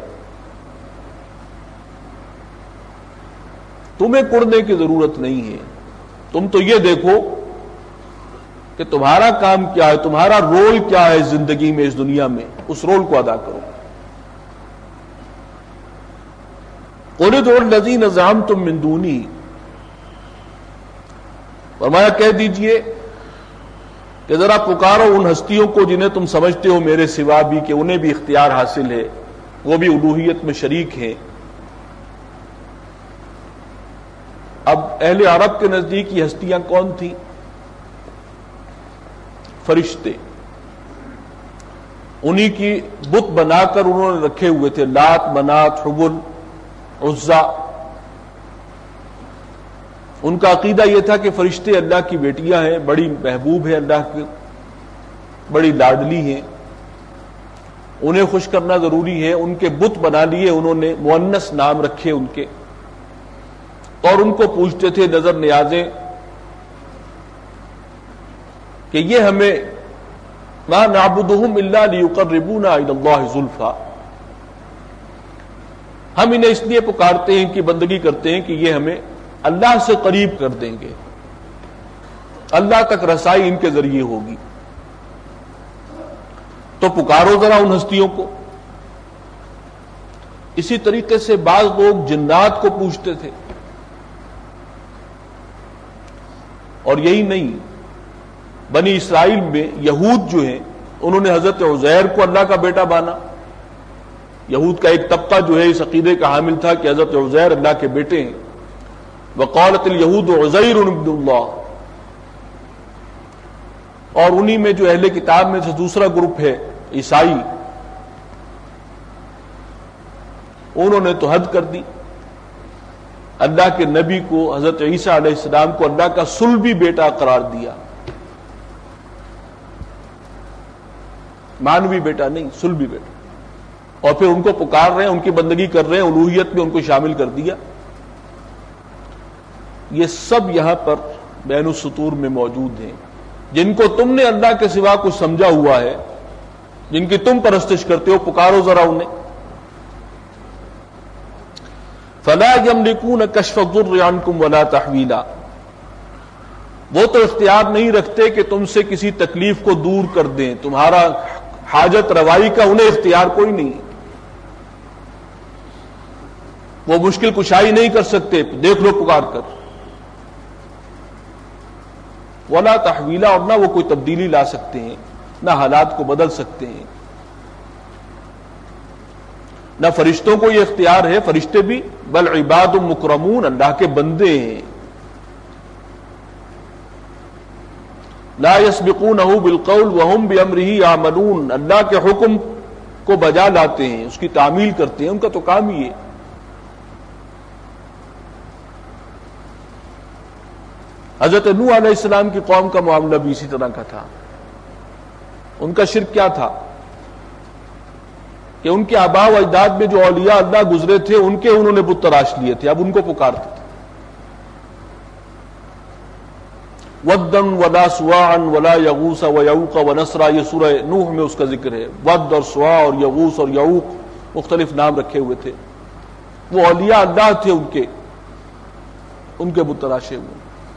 تمہیں کڑنے کی ضرورت نہیں ہے، تم تو یہ دیکھو کہ تمہارا کام کیا ہے، تمہارا رول کیا ہے زندگی میں، اس دنیا میں، اس رول کو ادا کرو۔ قُلِ ادْعُوا الَّذِينَ زَعَمْتُم مِّن دُونِهِ، فرمایا کہہ دیجئے کہ ذرا پکارو ان ہستیوں کو جنہیں تم سمجھتے ہو میرے سوا بھی کہ انہیں بھی اختیار حاصل ہے، وہ بھی الوہیت میں شریک ہیں۔ اب اہل عرب کے نزدیک یہ ہستیاں کون تھیں؟ فرشتے، انہی کی بت بنا کر انہوں نے رکھے ہوئے تھے، لات، منات، حبل، عزا۔ ان کا عقیدہ یہ تھا کہ فرشتے اللہ کی بیٹیاں ہیں، بڑی محبوب ہے اللہ کی، بڑی لاڈلی ہیں، انہیں خوش کرنا ضروری ہے۔ ان کے بت بنا لیے انہوں نے، مؤنث نام رکھے ان کے، اور ان کو پوچھتے تھے نظر نیازیں کہ یہ ہمیں مَا نَعْبُدُهُمْ إِلَّا لِيُقَرِّبُونَا إِلَى اللَّهِ زُلْفَىٰ، ہم انہیں اس لیے پکارتے ہیں، ان کی بندگی کرتے ہیں کہ یہ ہمیں اللہ سے قریب کر دیں گے، اللہ تک رسائی ان کے ذریعے ہوگی۔ تو پکارو ذرا ان ہستیوں کو۔ اسی طریقے سے بعض لوگ جنات کو پوچھتے تھے، اور یہی نہیں، بنی اسرائیل میں یہود جو ہیں انہوں نے حضرت عزیر کو اللہ کا بیٹا مانا۔ یہود کا ایک طبقہ جو ہے اس عقیدے کا حامل تھا کہ حضرت عزیر اللہ کے بیٹے ہیں۔ وقالت الیہود عزیر ابن اللہ، اور انہی میں جو اہل کتاب میں سے دوسرا گروپ ہے عیسائی، انہوں نے تو حد کر دی، اللہ کے نبی کو، حضرت عیسیٰ علیہ السلام کو اللہ کا صلبی بیٹا قرار دیا، مانوی بیٹا نہیں، صلبی بیٹا، اور پھر ان کو پکار رہے ہیں، ان کی بندگی کر رہے ہیں، الوہیت میں ان کو شامل کر دیا۔ یہ سب یہاں پر بین السطور میں موجود ہیں۔ جن کو تم نے اللہ کے سوا کچھ سمجھا ہوا ہے، جن کی تم پرستش کرتے ہو، پکارو ذرا انہیں۔ فَلَا يَمْلِكُونَ كَشْفَ الضُّرِّ عَنْكُمْ وَلَا تَحْوِيلًا، وہ تو اختیار نہیں رکھتے کہ تم سے کسی تکلیف کو دور کر دیں، تمہارا حاجت روائی کا انہیں اختیار کوئی نہیں، وہ مشکل کشائی نہیں کر سکتے، دیکھ لو پکار کر۔ ولا تحویلا، اور نہ وہ کوئی تبدیلی لا سکتے ہیں، نہ حالات کو بدل سکتے ہیں، نہ فرشتوں کو یہ اختیار ہے، فرشتے بھی بل عباد مکرمون، اللہ کے بندے ہیں۔ لا یسبقونہ بالقول وہم بامرہ یعملون، اللہ کے حکم کو بجا لاتے ہیں، اس کی تعمیل کرتے ہیں، ان کا تو کام ہی ہے۔ حضرت نوح علیہ السلام کی قوم کا معاملہ بھی اسی طرح کا تھا۔ ان کا شرک کیا تھا کہ ان کے آباء و اجداد میں جو اولیاء اللہ گزرے تھے، ان کے انہوں نے بت تراش لیے تھے، اب ان کو پکارتے تھے۔ وَدًّا وَلَا سُوَاعًا وَلَا يَغُوثَ وَيَعُوقَ وَنَسْرًا، یہ سورہ نوح میں اس کا ذکر ہے۔ ود اور سوا اور یغوث اور یعوق مختلف نام رکھے ہوئے تھے، وہ اولیاء اللہ تھے، ان کے ان کے بت تراشے ہوئے۔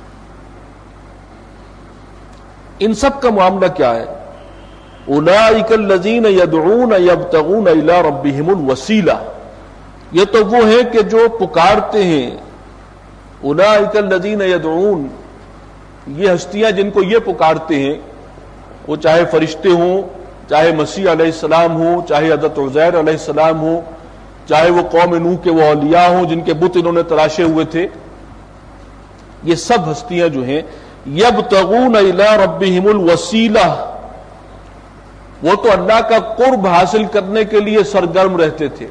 ان سب کا معاملہ کیا ہے؟ اولئک الذین یدعون یبتغون الی ربہم الوسیلہ، یہ تو وہ ہیں کہ جو پکارتے ہیں۔ اولئک الذین یدعون، یہ ہستیاں جن کو یہ پکارتے ہیں، وہ چاہے فرشتے ہوں، چاہے مسیح علیہ السلام ہوں، چاہے حضرت عزیر علیہ السلام ہوں، چاہے وہ قوم نوح کے وہ اولیاء ہوں جن کے بت انہوں نے تراشے ہوئے تھے، یہ سب ہستیاں جو ہیں یبتغون الی ربہم الوسیلہ، وہ تو اللہ کا قرب حاصل کرنے کے لیے سرگرم رہتے تھے،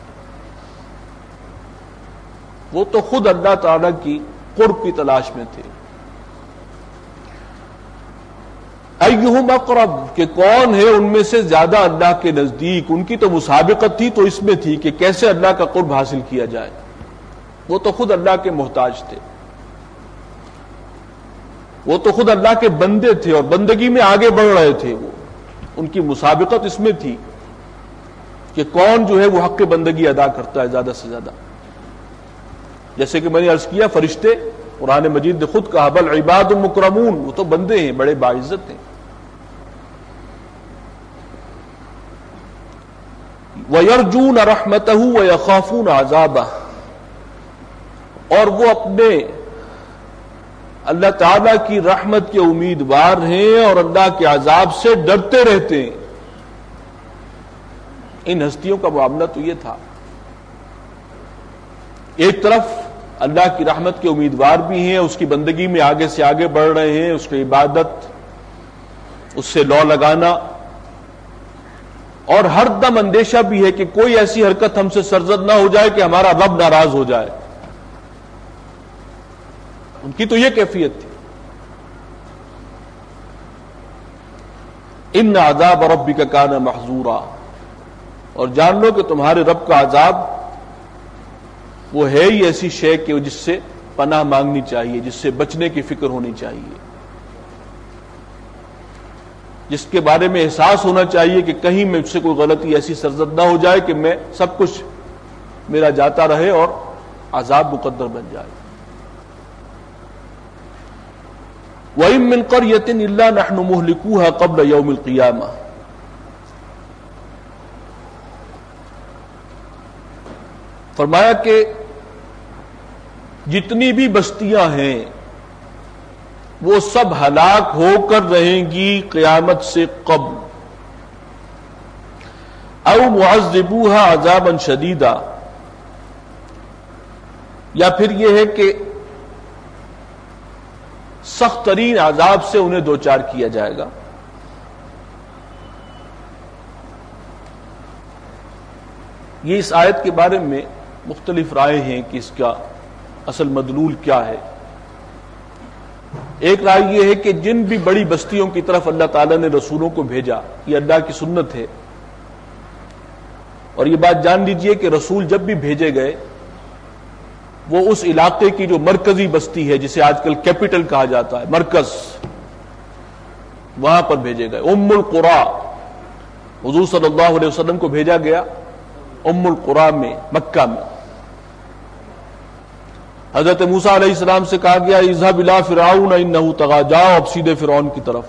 وہ تو خود اللہ تعالی کی قرب کی تلاش میں تھے۔ ایہم اقرب، کہ کون ہے ان میں سے زیادہ اللہ کے نزدیک، ان کی تو مسابقت تھی، تو اس میں تھی کہ کیسے اللہ کا قرب حاصل کیا جائے، وہ تو خود اللہ کے محتاج تھے۔ وہ تو خود اللہ کے بندے تھے اور بندگی میں آگے بڑھ رہے تھے، وہ ان کی مسابقت اس میں تھی کہ کون جو ہے وہ حق بندگی ادا کرتا ہے زیادہ سے زیادہ. جیسے کہ میں نے عرض کیا، فرشتے قرآن مجید نے خود کہا بل عباد مکرمون، وہ تو بندے ہیں، بڑے باعزت ہیں. وَيَرْجُونَ رَحْمَتَهُ وَيَخَافُونَ عَذَابَهُ، اور وہ اپنے اللہ تعالی کی رحمت کے امیدوار ہیں اور اللہ کے عذاب سے ڈرتے رہتے ہیں. ان ہستیوں کا معاملہ تو یہ تھا، ایک طرف اللہ کی رحمت کے امیدوار بھی ہیں، اس کی بندگی میں آگے سے آگے بڑھ رہے ہیں، اس کی عبادت، اس سے لو لگانا، اور ہر دم اندیشہ بھی ہے کہ کوئی ایسی حرکت ہم سے سرزد نہ ہو جائے کہ ہمارا رب ناراض ہو جائے. ان کی تو یہ کیفیت تھی. ان عذاب ربک کان محذورا، اور جان لو کہ تمہارے رب کا عذاب وہ ہے ہی ایسی شے کہ جس سے پناہ مانگنی چاہیے، جس سے بچنے کی فکر ہونی چاہیے، جس کے بارے میں احساس ہونا چاہیے کہ کہیں مجھ سے کوئی غلطی ایسی سرزد نہ ہو جائے کہ میں سب کچھ میرا جاتا رہے اور عذاب مقدر بن جائے. وَإِن مِّن قَرْيَةٍ إِلَّا نَحْنُ مُهْلِكُوهَا قَبْلَ يَوْمِ الْقِيَامَةِ، فرمایا کہ جتنی بھی بستیاں ہیں وہ سب ہلاک ہو کر رہیں گی قیامت سے قبل. او معذبوها عذابا شدیدا، یا پھر یہ ہے کہ سخت ترین عذاب سے انہیں دوچار کیا جائے گا. یہ اس آیت کے بارے میں مختلف رائے ہیں کہ اس کا اصل مدلول کیا ہے. ایک رائے یہ ہے کہ جن بھی بڑی بستیوں کی طرف اللہ تعالیٰ نے رسولوں کو بھیجا، یہ اللہ کی سنت ہے. اور یہ بات جان لیجئے کہ رسول جب بھی بھیجے گئے وہ اس علاقے کی جو مرکزی بستی ہے، جسے آج کل کیپٹل کہا جاتا ہے، مرکز، وہاں پر بھیجے گئے. ام القری، حضور صلی اللہ علیہ وسلم کو بھیجا گیا ام القری میں، مکہ میں. حضرت موسیٰ علیہ السلام سے کہا گیا اذهب الى فرعون انه طغى، جاؤ اب سیدھے فرعون کی طرف،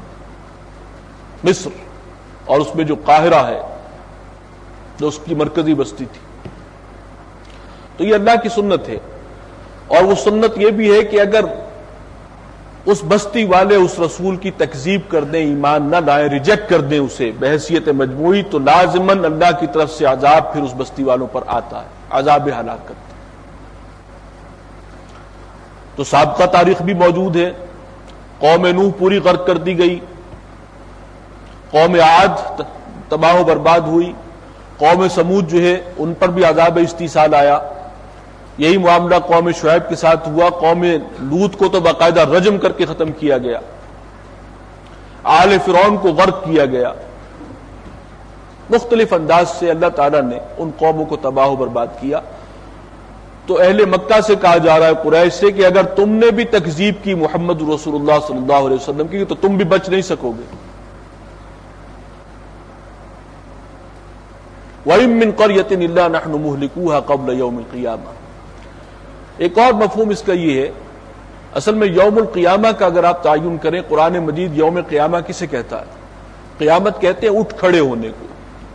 مصر، اور اس میں جو قاہرہ ہے جو اس کی مرکزی بستی تھی. تو یہ اللہ کی سنت ہے. اور وہ سنت یہ بھی ہے کہ اگر اس بستی والے اس رسول کی تکذیب کر دیں، ایمان نہ لائیں، ریجیکٹ کر دیں اسے بحیثیت مجموعی، تو لازماً اللہ کی طرف سے عذاب پھر اس بستی والوں پر آتا ہے، عذاب ہلاکت. تو سابقہ تاریخ بھی موجود ہے. قوم نوح پوری غرق کر دی گئی، قوم عاد تباہ و برباد ہوئی، قوم سمود جو ہے ان پر بھی عذاب استیصال آیا. یہی معاملہ قوم شعیب کے ساتھ ہوا. قوم لوط کو تو باقاعدہ رجم کر کے ختم کیا گیا، آل فرعون کو غرق کیا گیا. مختلف انداز سے اللہ تعالیٰ نے ان قوموں کو تباہ و برباد کیا. تو اہل مکہ سے کہا جا رہا ہے، قریش سے، کہ اگر تم نے بھی تکذیب کی محمد رسول اللہ صلی اللہ علیہ وسلم کی تو تم بھی بچ نہیں سکو گے. وَإِن مِّن قَرْيَةٍ إِلَّا نَحْنُ مُهْلِكُوهَا قَبْلَ يَوْمِ الْقِيَامَةِ. ایک اور مفہوم اس کا یہ ہے، اصل میں یوم القیامہ کا اگر آپ تعین کریں، قرآن مجید یوم قیامہ کسے کہتا ہے؟ قیامت کہتے ہیں اٹھ کھڑے ہونے کو.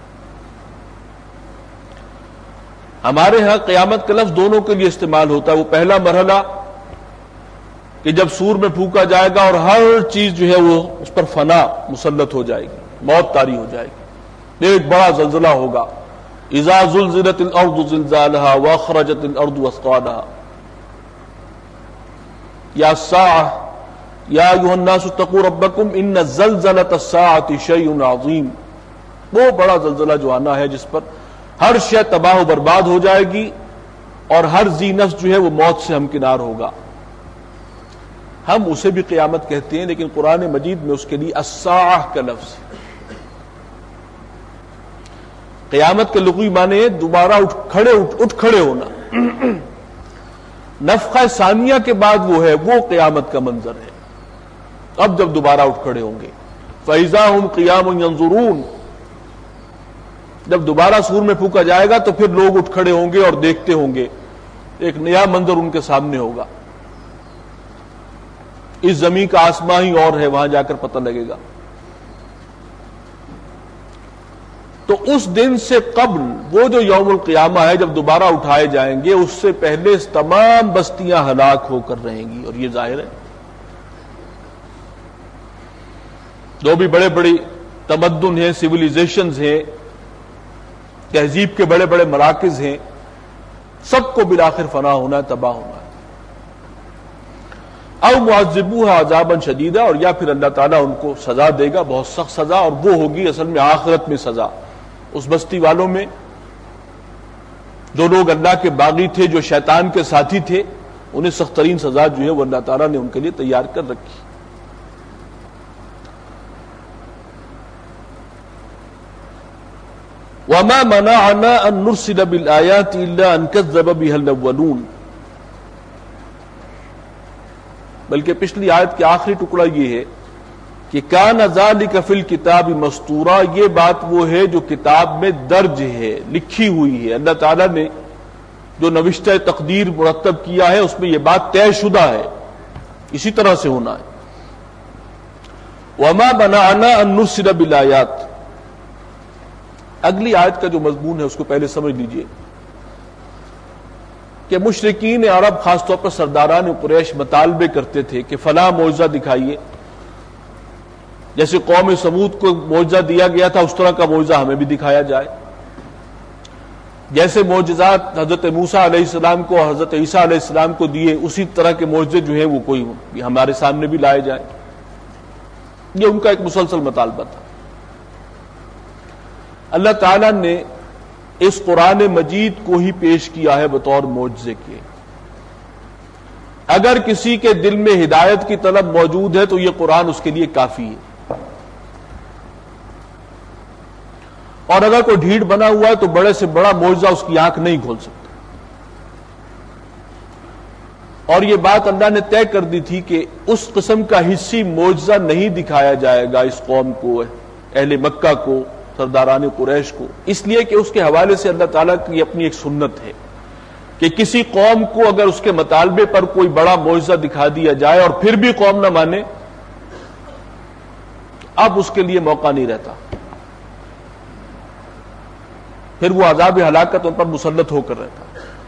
ہمارے ہاں قیامت کا لفظ دونوں کے لیے استعمال ہوتا ہے. وہ پہلا مرحلہ کہ جب سور میں پھونکا جائے گا اور ہر چیز جو ہے وہ اس پر فنا مسلط ہو جائے گی، موت طاری ہو جائے گی. ایک بڑا زلزلہ ہوگا. اذا زلزلت الارض زلزالها واخرجت الارض اثقالها یا الساعة یا ایھا الناس اتقوا ربکم ان زلزلۃ الساعة شیء عظیم. وہ بڑا زلزلہ جو آنا ہے جس پر ہر شے تباہ و برباد ہو جائے گی اور ہر ذی نفس جو ہے وہ موت سے ہمکنار ہوگا. ہم اسے بھی قیامت کہتے ہیں، لیکن قرآن مجید میں اس کے لیے الساعہ کا لفظ ہے. قیامت کے لغوی معنی ہے دوبارہ اٹھ کھڑے اٹھ, اٹھ کھڑے ہونا. نفخہ ثانیہ کے بعد وہ ہے، وہ قیامت کا منظر ہے. اب جب دوبارہ اٹھ کھڑے ہوں گے. فَإِذَا هُمْ قِيَامٌ يَنظُرُونَ، جب دوبارہ سور میں پھونکا جائے گا تو پھر لوگ اٹھ کھڑے ہوں گے اور دیکھتے ہوں گے، ایک نیا منظر ان کے سامنے ہوگا. اس زمین کا آسمان ہی اور ہے، وہاں جا کر پتہ لگے گا. تو اس دن سے قبل وہ جو یوم القیامہ ہے جب دوبارہ اٹھائے جائیں گے، اس سے پہلے تمام بستیاں ہلاک ہو کر رہیں گی. اور یہ ظاہر ہے جو بھی بڑے بڑے تمدن ہیں، سویلائزیشنز ہیں، تہذیب کے بڑے بڑے مراکز ہیں، سب کو بالآخر فنا ہونا ہے، تباہ ہونا ہے. او معذبوها عذابا شدیدا، اور یا پھر اللہ تعالیٰ ان کو سزا دے گا، بہت سخت سزا، اور وہ ہوگی اصل میں آخرت میں سزا. اس بستی والوں میں جو لوگ اللہ کے باغی تھے، جو شیطان کے ساتھی تھے، انہیں سخت ترین سزا جو ہے وہ اللہ تعالیٰ نے ان کے لیے تیار کر رکھی. وَمَا مَنَعَنَا أَن نُرْسِلَ بِالْآيَاتِ إِلَّا أَن كَذَّبَ بِهَا الْأَوَّلُونَ، بلکہ پچھلی آیت کے آخری ٹکڑا یہ ہے کہ کَانَ ذَلِكَ فِي الْكِتَابِ مَسْطُورًا، یہ بات وہ ہے جو کتاب میں درج ہے، لکھی ہوئی ہے. اللہ تعالیٰ نے جو نوشتہ تقدیر مرتب کیا ہے اس میں یہ بات طے شدہ ہے، اسی طرح سے ہونا ہے. وَمَا مَنَعَنَا أَن نُرْسِلَ بِالْآيَاتِ، اگلی آیت کا جو مضمون ہے اس کو پہلے سمجھ لیجئے کہ مشرکین عرب، خاص طور پر سرداران قریش مطالبے کرتے تھے کہ فلاں معجزہ دکھائیے. جیسے قوم سمود کو معجزہ دیا گیا تھا اس طرح کا معجزہ ہمیں بھی دکھایا جائے. جیسے معجزات حضرت موسیٰ علیہ السلام کو اور حضرت عیسیٰ علیہ السلام کو دیے، اسی طرح کے معجزے جو ہیں وہ کوئی ہمارے سامنے بھی لائے جائیں. یہ ان کا ایک مسلسل مطالبہ تھا. اللہ تعالیٰ نے اس قرآن مجید کو ہی پیش کیا ہے بطور معجزے کے. اگر کسی کے دل میں ہدایت کی طلب موجود ہے تو یہ قرآن اس کے لیے کافی ہے، اور اگر کوئی ڈھیڑ بنا ہوا ہے تو بڑے سے بڑا معجزہ اس کی آنکھ نہیں کھول سکتا. اور یہ بات اللہ نے طے کر دی تھی کہ اس قسم کا حصی معجزہ نہیں دکھایا جائے گا اس قوم کو، اہل مکہ کو، سرداران قریش کو، اس لیے کہ اس کے حوالے سے اللہ تعالیٰ کی اپنی ایک سنت ہے کہ کسی قوم کو اگر اس کے مطالبے پر کوئی بڑا معجزہ دکھا دیا جائے اور پھر بھی قوم نہ مانے، اب اس کے لیے موقع نہیں رہتا، پھر وہ عذاب ہلاکت ان پر مسلط ہو کر رہتا.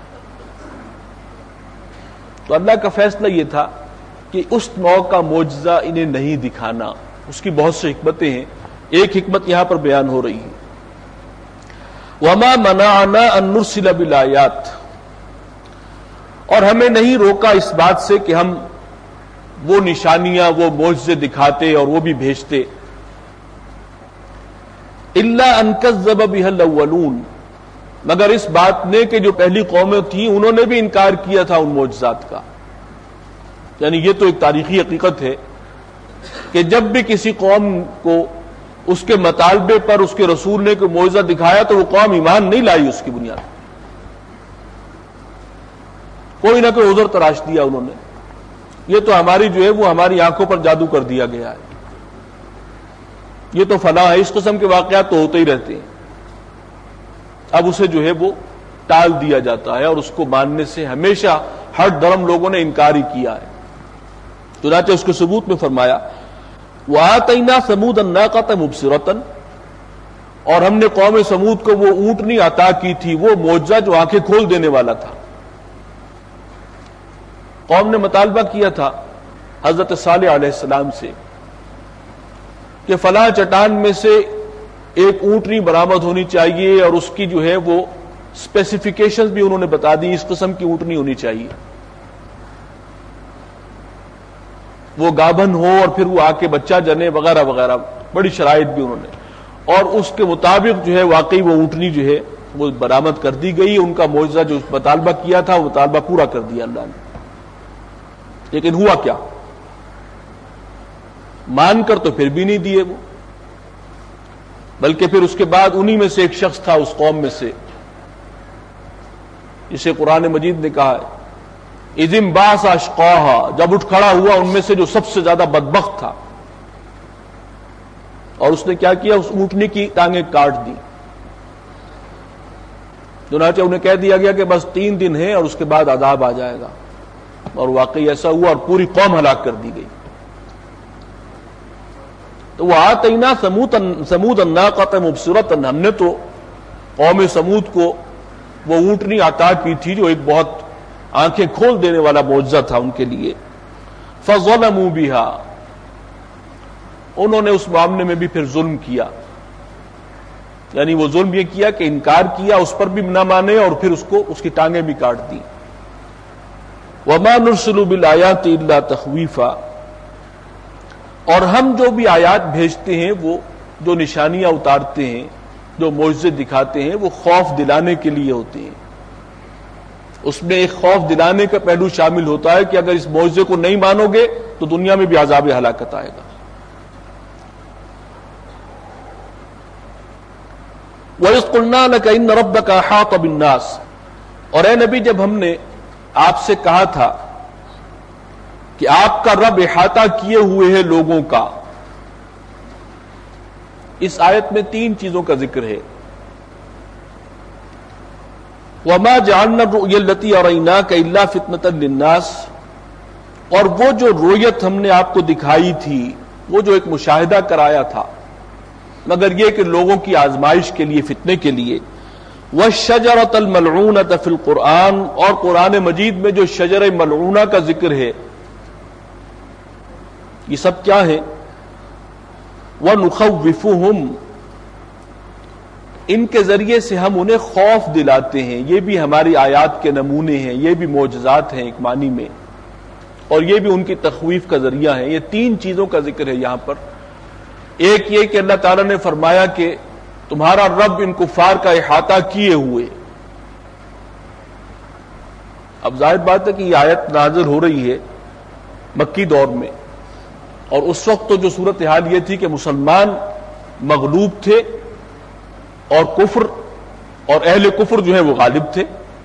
تو اللہ کا فیصلہ یہ تھا کہ اس نوع کا معجزہ انہیں نہیں دکھانا. اس کی بہت سی حکمتیں ہیں، ایک حکمت یہاں پر بیان ہو رہی ہے. وَمَا مَنَعَنَا أَن نُرْسِلَ بِالْآيَاتِ، اور ہمیں نہیں روکا اس بات سے کہ ہم وہ نشانیاں، وہ معجزے دکھاتے اور وہ بھی بھیجتے. إِلَّا أَن كَذَّبَ بِهَا الْأَوَّلُونَ، مگر اس بات نے کہ جو پہلی قومیں تھیں انہوں نے بھی انکار کیا تھا ان معجزات کا. یعنی یہ تو ایک تاریخی حقیقت ہے کہ جب بھی کسی قوم کو اس کے مطالبے پر اس کے رسول نے کوئی معجزہ دکھایا تو وہ قوم ایمان نہیں لائی اس کی بنیاد پر. کوئی نہ کوئی عذر تراش دیا انہوں نے، یہ تو ہماری جو ہے وہ ہماری آنکھوں پر جادو کر دیا گیا ہے، یہ تو فلاں ہے. اس قسم کے واقعات تو ہوتے ہی رہتے ہیں. اب اسے جو ہے وہ ٹال دیا جاتا ہے اور اس کو ماننے سے ہمیشہ ہر دھرم لوگوں نے انکار ہی کیا ہے. چنانچہ اس کے ثبوت میں فرمایا وَآتَيْنَا ثَمُودَ النَّاقَةَ مُبْصِرَةً، اور ہم نے قوم سمود کو وہ اونٹنی عطا کی تھی، وہ معجزہ جو آنکھیں کھول دینے والا تھا. قوم نے مطالبہ کیا تھا حضرت صالح علیہ السلام سے کہ فلاں چٹان میں سے ایک اونٹنی برآمد ہونی چاہیے، اور اس کی جو ہے وہ اسپیسیفیکیشنز بھی انہوں نے بتا دی، اس قسم کی اونٹنی ہونی چاہیے، وہ گابھن ہو اور پھر وہ آ کے بچہ جنے وغیرہ وغیرہ، بڑی شرائط بھی انہوں نے. اور اس کے مطابق جو ہے واقعی وہ اونٹنی جو ہے وہ برآمد کر دی گئی. ان کا معجزہ جو مطالبہ کیا تھا وہ مطالبہ پورا کر دیا اللہ نے. لیکن ہوا کیا؟ مان کر تو پھر بھی نہیں دیے وہ، بلکہ پھر اس کے بعد انہی میں سے ایک شخص تھا اس قوم میں سے، جسے قرآن مجید نے کہا ہے اذ انبعث اشقاها، جب اٹھ کھڑا ہوا ان میں سے جو سب سے زیادہ بدبخت تھا، اور اس نے کیا کیا؟ اس اونٹنی کی ٹانگیں کاٹ دی. چنانچہ انہیں کہہ دیا گیا کہ بس تین دن ہے اور اس کے بعد عذاب آ جائے گا، اور واقعی ایسا ہوا اور پوری قوم ہلاک کر دی گئی. تو وہ آتینا ثمود ثمود الناقۃ مبصرۃ، ہم نے تو قوم سمود کو وہ اونٹنی عطا کی تھی جو ایک بہت آنکھیں کھول دینے والا معجزہ تھا ان کے لیے. فظلموا بها، انہوں نے اس معاملے میں بھی پھر ظلم کیا، یعنی وہ ظلم یہ کیا کہ انکار کیا، اس پر بھی نہ مانے اور پھر اس کو اس کی ٹانگیں بھی کاٹ دی. وما نرسل بالآیات الا تخویفا، اور ہم جو بھی آیات بھیجتے ہیں، وہ جو نشانیاں اتارتے ہیں، جو معجزے دکھاتے ہیں، وہ خوف دلانے کے لیے ہوتے ہیں. اس میں ایک خوف دلانے کا پہلو شامل ہوتا ہے کہ اگر اس معجزے کو نہیں مانو گے تو دنیا میں بھی عذاب ہلاکت آئے گا. وَإِذْ قُلْنَا لَكَ إِنَّ رَبَّكَ أَحَاطَ بِالنَّاسِ، اور اے نبی جب ہم نے آپ سے کہا تھا کہ آپ کا رب احاطہ کیے ہوئے ہے لوگوں کا. اس آیت میں تین چیزوں کا ذکر ہے. وَمَا جَعَلْنَا الرُّؤْيَا الَّتِي أَرَيْنَاكَ إِلَّا فِتْنَةً لِلنَّاسِ، اور وہ جو رؤیت ہم نے آپ کو دکھائی تھی، وہ جو ایک مشاہدہ کرایا تھا، مگر یہ کہ لوگوں کی آزمائش کے لیے، فتنے کے لیے. وَالشَّجَرَةَ الْمَلْعُونَةَ فِي الْقُرْآنِ، اور قرآن مجید میں جو شجر ملعونہ کا ذکر ہے، یہ سب کیا ہے؟ وَنُخَوِّفُهُمْ، ان کے ذریعے سے ہم انہیں خوف دلاتے ہیں. یہ بھی ہماری آیات کے نمونے ہیں، یہ بھی معجزات ہیں ایک معنی میں، اور یہ بھی ان کی تخویف کا ذریعہ ہے. یہ تین چیزوں کا ذکر ہے یہاں پر. ایک یہ کہ اللہ تعالیٰ نے فرمایا کہ تمہارا رب ان کفار کا احاطہ کیے ہوئے. اب ظاہر بات ہے کہ یہ آیت نازل ہو رہی ہے مکی دور میں، اور اس وقت تو جو صورتحال یہ تھی کہ مسلمان مغلوب تھے اور کفر اور اہل کفر جو ہیں وہ غالب تھے.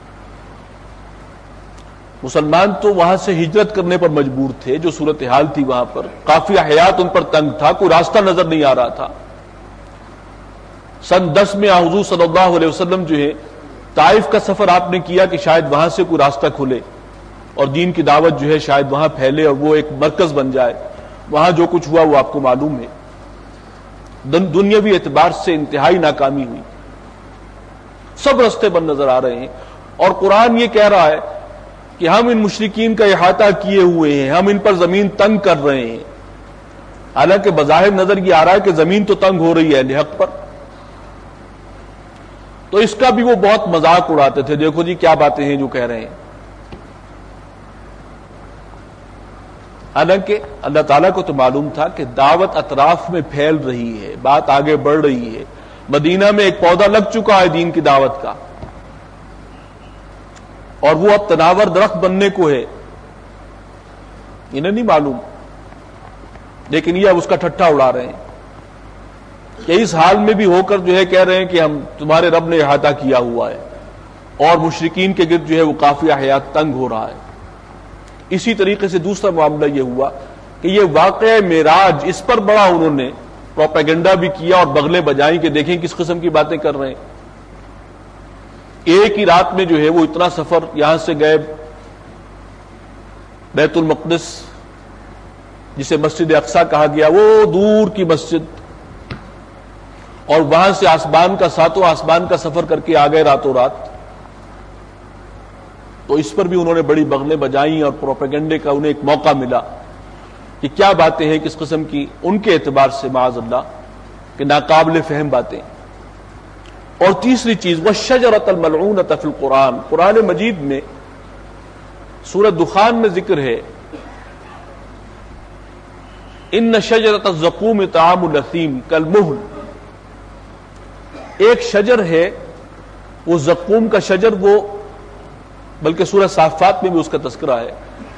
مسلمان تو وہاں سے ہجرت کرنے پر مجبور تھے، جو صورتحال تھی وہاں پر کافی حیات ان پر تنگ تھا، کوئی راستہ نظر نہیں آ رہا تھا. سن دس میں حضور صلی اللہ علیہ وسلم جو ہے طائف کا سفر آپ نے کیا کہ شاید وہاں سے کوئی راستہ کھلے اور دین کی دعوت جو ہے شاید وہاں پھیلے اور وہ ایک مرکز بن جائے. وہاں جو کچھ ہوا وہ آپ کو معلوم ہے. دنیاوی اعتبار سے انتہائی ناکامی ہوئی، سب راستے بند نظر آ رہے ہیں. اور قرآن یہ کہہ رہا ہے کہ ہم ان مشرکین کا احاطہ کیے ہوئے ہیں، ہم ان پر زمین تنگ کر رہے ہیں. حالانکہ بظاہر نظر یہ آ رہا ہے کہ زمین تو تنگ ہو رہی ہے اہل حق پر. تو اس کا بھی وہ بہت مذاق اڑاتے تھے، دیکھو جی کیا باتیں ہیں جو کہہ رہے ہیں. حالانکہ اللہ تعالیٰ کو تو معلوم تھا کہ دعوت اطراف میں پھیل رہی ہے، بات آگے بڑھ رہی ہے. مدینہ میں ایک پودا لگ چکا ہے دین کی دعوت کا، اور وہ اب تناور درخت بننے کو ہے. انہیں نہیں معلوم، لیکن یہ اب اس کا ٹھٹھا اڑا رہے ہیں کہ اس حال میں بھی ہو کر جو ہے کہہ رہے ہیں کہ ہم تمہارے رب نے احاطہ کیا ہوا ہے، اور مشرکین کے گرد جو ہے وہ قافیہ حیات تنگ ہو رہا ہے. اسی طریقے سے دوسرا معاملہ یہ ہوا کہ یہ واقعہ معراج، اس پر بڑا انہوں نے پروپیگنڈا بھی کیا اور بغلیں بجائیں کہ دیکھیں کس قسم کی باتیں کر رہے ہیں. ایک ہی رات میں جو ہے وہ اتنا سفر، یہاں سے گئے بیت المقدس جسے مسجد اقصیٰ کہا گیا، وہ دور کی مسجد، اور وہاں سے آسمان کا ساتوں آسمان کا سفر کر کے آ گئے راتوں رات. تو اس پر بھی انہوں نے بڑی بغلیں بجائیں اور پروپیگنڈے کا انہیں ایک موقع ملا کہ کیا باتیں ہیں کس قسم کی، ان کے اعتبار سے معاذ اللہ کہ ناقابل فہم باتیں. اور تیسری چیز وَالشَّجَرَةَ الْمَلْعُونَةَ فِي الْقُرْآنِ، قرآن مجید میں سورہ دخان میں ذکر ہے ان شجرۃ الزقوم طعام الاثیم کالمہل. ایک شجر ہے وہ زقوم کا شجر، وہ بلکہ سورہ صافات میں بھی اس کا تذکرہ ہے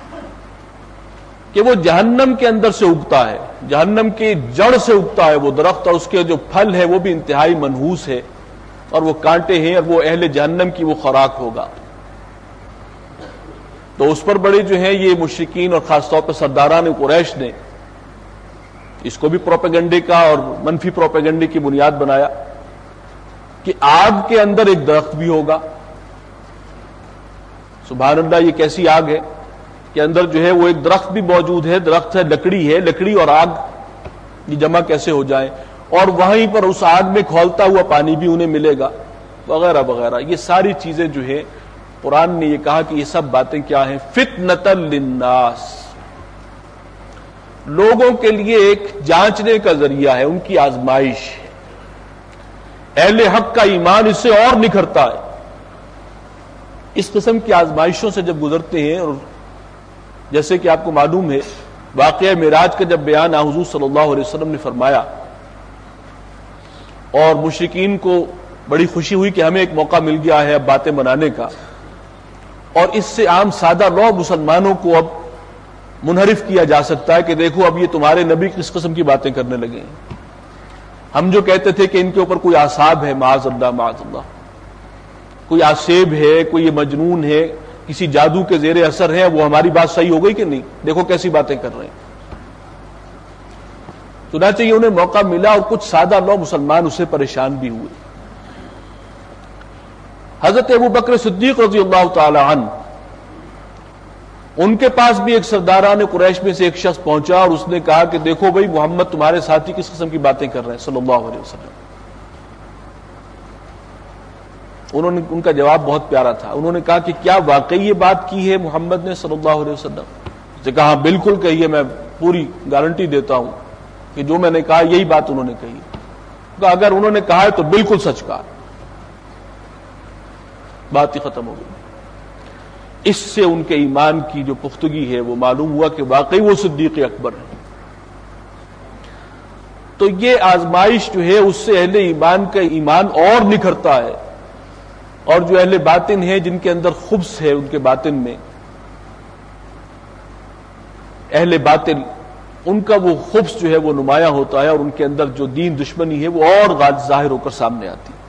کہ وہ جہنم کے اندر سے اگتا ہے، جہنم کی جڑ سے اگتا ہے وہ درخت، اور اس کے جو پھل ہے وہ بھی انتہائی منحوس ہے اور وہ کانٹے ہیں، اور وہ اہل جہنم کی وہ خوراک ہوگا. تو تو اس پر بڑے جو ہیں یہ مشرکین اور خاص طور پر سرداران قریش نے اس کو بھی پروپیگنڈے کا اور منفی پروپیگنڈے کی بنیاد بنایا کہ آگ کے اندر ایک درخت بھی ہوگا. سبحان اللہ، یہ کیسی آگ ہے کہ اندر جو ہے وہ ایک درخت بھی موجود ہے. درخت ہے، لکڑی ہے، لکڑی اور آگ یہ جمع کیسے ہو جائیں، اور وہیں پر اس آگ میں کھولتا ہوا پانی بھی انہیں ملے گا، وغیرہ وغیرہ. یہ ساری چیزیں جو ہے قرآن نے یہ کہا کہ یہ سب باتیں کیا ہیں؟ فتنۃ للناس، لوگوں کے لیے ایک جانچنے کا ذریعہ ہے، ان کی آزمائش. اہل حق کا ایمان اس سے اور نکھرتا ہے. اس قسم کی آزمائشوں سے جب گزرتے ہیں، اور جیسے کہ آپ کو معلوم ہے واقعہ معراج کا جب بیان حضور صلی اللہ علیہ وسلم نے فرمایا اور مشرکین کو بڑی خوشی ہوئی کہ ہمیں ایک موقع مل گیا ہے اب باتیں منانے کا، اور اس سے عام سادہ لو مسلمانوں کو اب منحرف کیا جا سکتا ہے کہ دیکھو اب یہ تمہارے نبی کس قسم کی باتیں کرنے لگے ہیں. ہم جو کہتے تھے کہ ان کے اوپر کوئی اعصاب ہے، معاذ اللہ معاذ اللہ، کوئی آسیب ہے، کوئی یہ مجنون ہے، کسی جادو کے زیر اثر ہے، وہ ہماری بات صحیح ہو گئی کہ نہیں؟ دیکھو کیسی باتیں کر رہے ہیں. چنانچہ یہ انہیں موقع ملا اور کچھ سادہ لو مسلمان اس سے پریشان بھی ہوئے. حضرت ابو بکر صدیق رضی اللہ تعالی عنہ، ان کے پاس بھی ایک سرداران قریش میں سے ایک شخص پہنچا اور اس نے کہا کہ دیکھو بھائی محمد تمہارے ساتھی کس قسم کی باتیں کر رہے ہیں صلی اللہ علیہ وسلم. انہوں نے ان کا جواب بہت پیارا تھا. انہوں نے کہا کہ کیا واقعی یہ بات کی ہے محمد نے صلی اللہ علیہ وسلم؟ سے کہا ہاں بالکل کہی ہے، میں پوری گارنٹی دیتا ہوں کہ جو میں نے کہا یہی بات انہوں نے کہی. کہا اگر انہوں نے کہا ہے تو بالکل سچ کہا. بات ہی ختم ہو گئی. اس سے ان کے ایمان کی جو پختگی ہے وہ معلوم ہوا کہ واقعی وہ صدیق اکبر ہے. تو یہ آزمائش جو ہے اس سے اہل ایمان کا ایمان اور نکھرتا ہے، اور جو اہل باطن ہیں جن کے اندر خبث ہے ان کے باطن میں، اہل باطن ان کا وہ خبث جو ہے وہ نمایاں ہوتا ہے، اور ان کے اندر جو دین دشمنی ہے وہ اور غالب ظاہر ہو کر سامنے آتی ہے.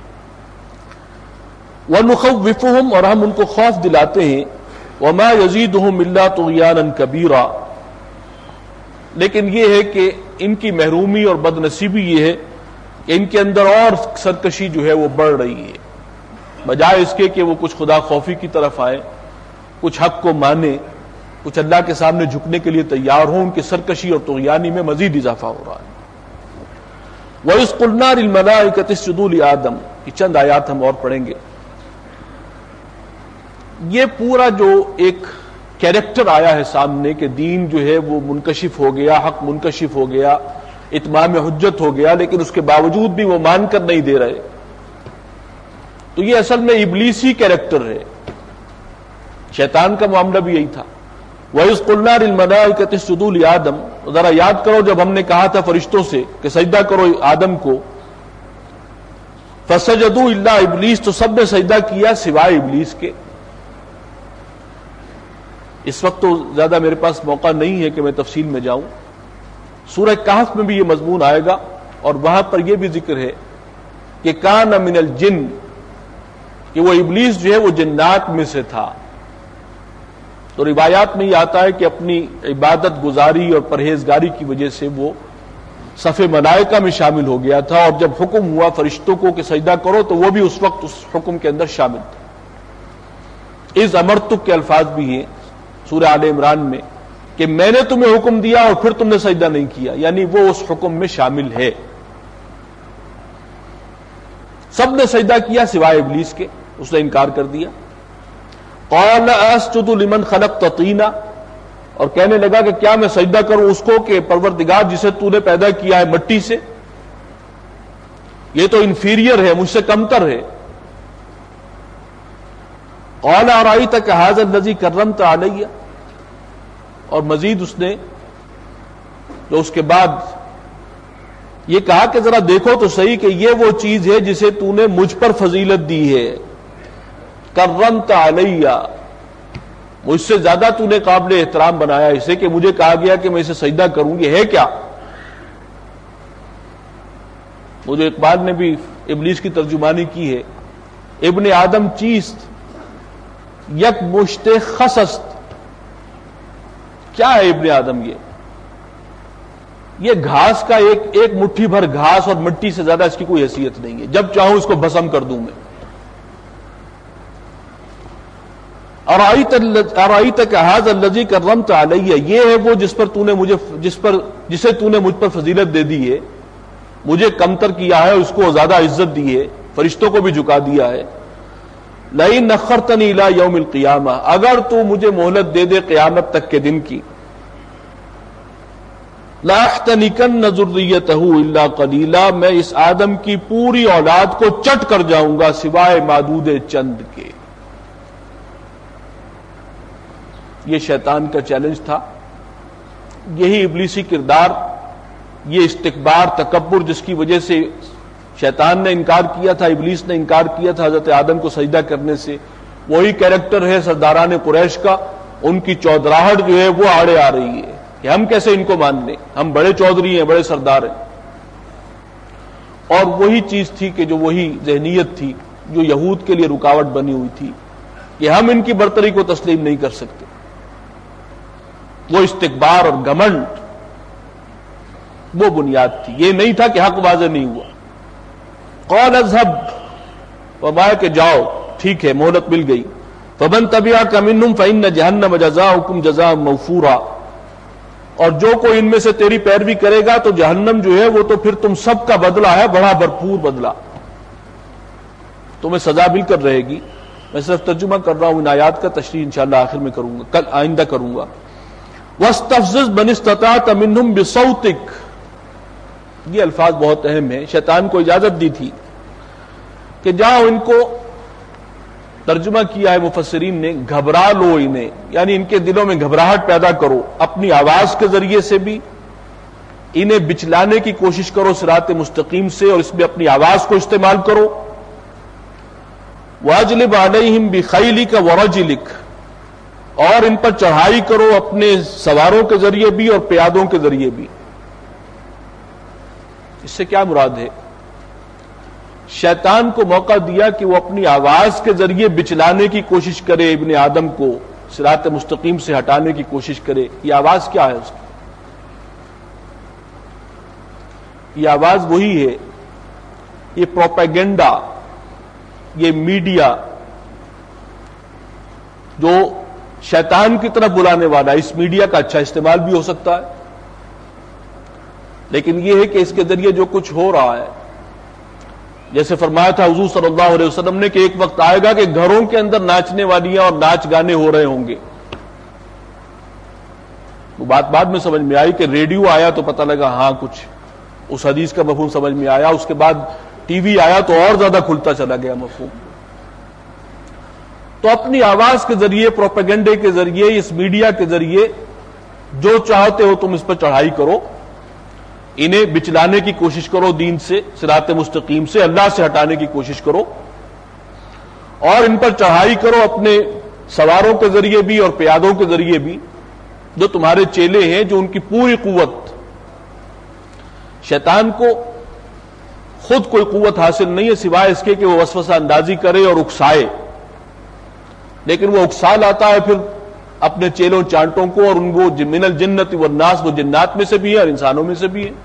وَنُخَوِّفُهُمْ، اور ہم ان کو خوف دلاتے ہیں، وَمَا يَزِيدُهُمْ إِلَّا طُغْيَانًا كَبِيرًا، لیکن یہ ہے کہ ان کی محرومی اور بد نصیبی یہ ہے کہ ان کے اندر اور سرکشی جو ہے وہ بڑھ رہی ہے. بجائے اس کے کہ وہ کچھ خدا خوفی کی طرف آئے، کچھ حق کو مانے، کچھ اللہ کے سامنے جھکنے کے لیے تیار ہوں، ان کی سرکشی اور طغیانی میں مزید اضافہ ہو رہا ہے. وَإِذْ قُلْنَا لِلْمَلَائِكَةِ اسْجُدُوا لِآدَمَ، یہ چند آیات ہم اور پڑھیں گے. یہ پورا جو ایک کیریکٹر آیا ہے سامنے کہ دین جو ہے وہ منکشف ہو گیا، حق منکشف ہو گیا، اتمام حجت ہو گیا، لیکن اس کے باوجود بھی وہ مان کر نہیں دے رہے. تو یہ اصل میں ابلیسی کیریکٹر ہے. شیطان کا معاملہ بھی یہی تھا. وَإِذْ قُلْنَا لِلْمَلَائِكَةِ اسْجُدُوا لِآدَمَ، ذرا یاد کرو جب ہم نے کہا تھا فرشتوں سے کہ سجدہ کرو آدم کو، فَسَجَدُوا إِلَّا إِبْلِيسَ، تو سب نے سجدہ کیا سوائے ابلیس کے. اس وقت تو زیادہ میرے پاس موقع نہیں ہے کہ میں تفصیل میں جاؤں. سورہ کہف میں بھی یہ مضمون آئے گا، اور وہاں پر یہ بھی ذکر ہے کہ کان من الجن، کہ وہ ابلیس جو ہے وہ جنات میں سے تھا. تو روایات میں یہ آتا ہے کہ اپنی عبادت گزاری اور پرہیزگاری کی وجہ سے وہ صف ملائکہ میں شامل ہو گیا تھا، اور جب حکم ہوا فرشتوں کو کہ سجدہ کرو تو وہ بھی اس وقت اس حکم کے اندر شامل تھا. اذ امرتک کے الفاظ بھی ہیں سورہ آل عمران میں کہ میں نے تمہیں حکم دیا اور پھر تم نے سجدہ نہیں کیا، یعنی وہ اس حکم میں شامل ہے. سب نے سجدہ کیا سوائے ابلیس کے، اس نے انکار کر دیا. قال اسجد لمن خلقت طینا، اور کہنے لگا کہ کیا میں سجدہ کروں اس کو کہ پروردگار جسے تو نے پیدا کیا ہے مٹی سے، یہ تو انفیریئر ہے، مجھ سے کمتر ہے. قال ارأيتك هذا الذي كرمت علي، اور مزید اس نے جو اس کے بعد یہ کہا کہ ذرا دیکھو تو صحیح کہ یہ وہ چیز ہے جسے تو نے مجھ پر فضیلت دی ہے. کرمت علی، مجھ سے زیادہ تو نے قابل احترام بنایا اسے کہ مجھے کہا گیا کہ میں اسے سجدہ کروں. یہ ہے کیا؟ مجھے اقبال نے بھی ابلیس کی ترجمانی کی ہے، ابن آدم چیست یک مشت خسست. کیا ہے ابن آدم؟ یہ یہ گھاس کا ایک ایک مٹھی بھر گھاس اور مٹی سے زیادہ اس کی کوئی حیثیت نہیں ہے. جب چاہوں اس کو بھسم کر دوں میں. ارأیتک ھذا الذی کرمت علی، یہ ہے وہ جس پر تو نے مجھے جس پر جسے تو نے مجھ پر فضیلت دے دی ہے، مجھے کمتر کیا ہے، اس کو زیادہ عزت دی ہے، فرشتوں کو بھی جھکا دیا ہے. لئن اخرتنی الی یوم القیامہ، اگر تو مجھے مہلت دے دے قیامت تک کے دن کی، لاحتنکن ذریتہ الا قلیلا، میں اس آدم کی پوری اولاد کو چٹ کر جاؤں گا سوائے معدود چند کے. یہ شیطان کا چیلنج تھا. یہی ابلیسی کردار، یہ استکبار، تکبر، جس کی وجہ سے شیطان نے انکار کیا تھا، ابلیس نے انکار کیا تھا حضرت آدم کو سجدہ کرنے سے، وہی کیریکٹر ہے سرداران قریش کا. ان کی چودراہٹ جو ہے وہ آڑے آ رہی ہے کہ ہم کیسے ان کو مان لیں، ہم بڑے چودھری ہیں، بڑے سردار ہیں. اور وہی چیز تھی کہ جو وہی ذہنیت تھی جو یہود کے لیے رکاوٹ بنی ہوئی تھی کہ ہم ان کی برتری کو تسلیم نہیں کر سکتے. وہ استکبار اور گھمنڈ وہ بنیاد تھی. یہ نہیں تھا کہ حق واضح نہیں ہوا. قال اذهب، فرمایا کہ جاؤ، ٹھیک ہے، مہلت مل گئی. فمن تبعک منهم فإن جہنم جزاؤکم جزاء موفورا، اور جو کوئی ان میں سے تیری پیروی کرے گا تو جہنم جو ہے وہ تو پھر تم سب کا بدلہ ہے، بڑا بھرپور بدلہ، تمہیں سزا مل کر رہے گی. میں صرف ترجمہ کر رہا ہوں، ان آیات کا تشریح انشاءاللہ آخر میں کروں گا، کل آئندہ کروں گا. وَاسْتَفْزِزْ مَنِ اسْتَطَعْتَ مِنْهُمْ بِصَوْتِكَ، یہ الفاظ بہت اہم ہیں. شیطان کو اجازت دی تھی کہ جاؤ ان کو، ترجمہ کیا ہے مفسرین نے، گھبرا لو انہیں، یعنی ان کے دلوں میں گھبراہٹ پیدا کرو، اپنی آواز کے ذریعے سے بھی انہیں بچلانے کی کوشش کرو صراط مستقیم سے، اور اس میں اپنی آواز کو استعمال کرو. وَاجْلِبْ عَلَيْهِمْ بِخَيْلِكَ وَرَجِلِكَ، اور ان پر چڑھائی کرو اپنے سواروں کے ذریعے بھی اور پیادوں کے ذریعے بھی. اس سے کیا مراد ہے؟ شیطان کو موقع دیا کہ وہ اپنی آواز کے ذریعے بچلانے کی کوشش کرے، ابن آدم کو صراط مستقیم سے ہٹانے کی کوشش کرے. یہ آواز کیا ہے اس کی؟ یہ آواز وہی ہے، یہ پروپیگنڈا، یہ میڈیا جو شیطان کی طرف بلانے والا. اس میڈیا کا اچھا استعمال بھی ہو سکتا ہے، لیکن یہ ہے کہ اس کے ذریعے جو کچھ ہو رہا ہے، جیسے فرمایا تھا حضور صلی اللہ علیہ وسلم نے کہ ایک وقت آئے گا کہ گھروں کے اندر ناچنے والیاں اور ناچ گانے ہو رہے ہوں گے. وہ بات بعد میں سمجھ میں آئی کہ ریڈیو آیا تو پتہ لگا ہاں کچھ اس حدیث کا مفہوم سمجھ میں آیا. اس کے بعد ٹی وی آیا تو اور زیادہ کھلتا چلا گیا مفہوم. تو اپنی آواز کے ذریعے، پروپیگنڈے کے ذریعے، اس میڈیا کے ذریعے جو چاہتے ہو تم اس پر چڑھائی کرو، انہیں بچلانے کی کوشش کرو، دین سے، صراط مستقیم سے، اللہ سے ہٹانے کی کوشش کرو، اور ان پر چڑھائی کرو اپنے سواروں کے ذریعے بھی اور پیادوں کے ذریعے بھی، جو تمہارے چیلے ہیں، جو ان کی پوری قوت. شیطان کو خود کوئی قوت حاصل نہیں ہے سوائے اس کے کہ وہ وسوسہ اندازی کرے اور اکسائے، لیکن وہ اکسا لاتا ہے پھر اپنے چیلوں چانٹوں کو، اور ان کو من الجنت والناس، وہ جنات میں سے بھی ہے اور انسانوں میں سے بھی ہے.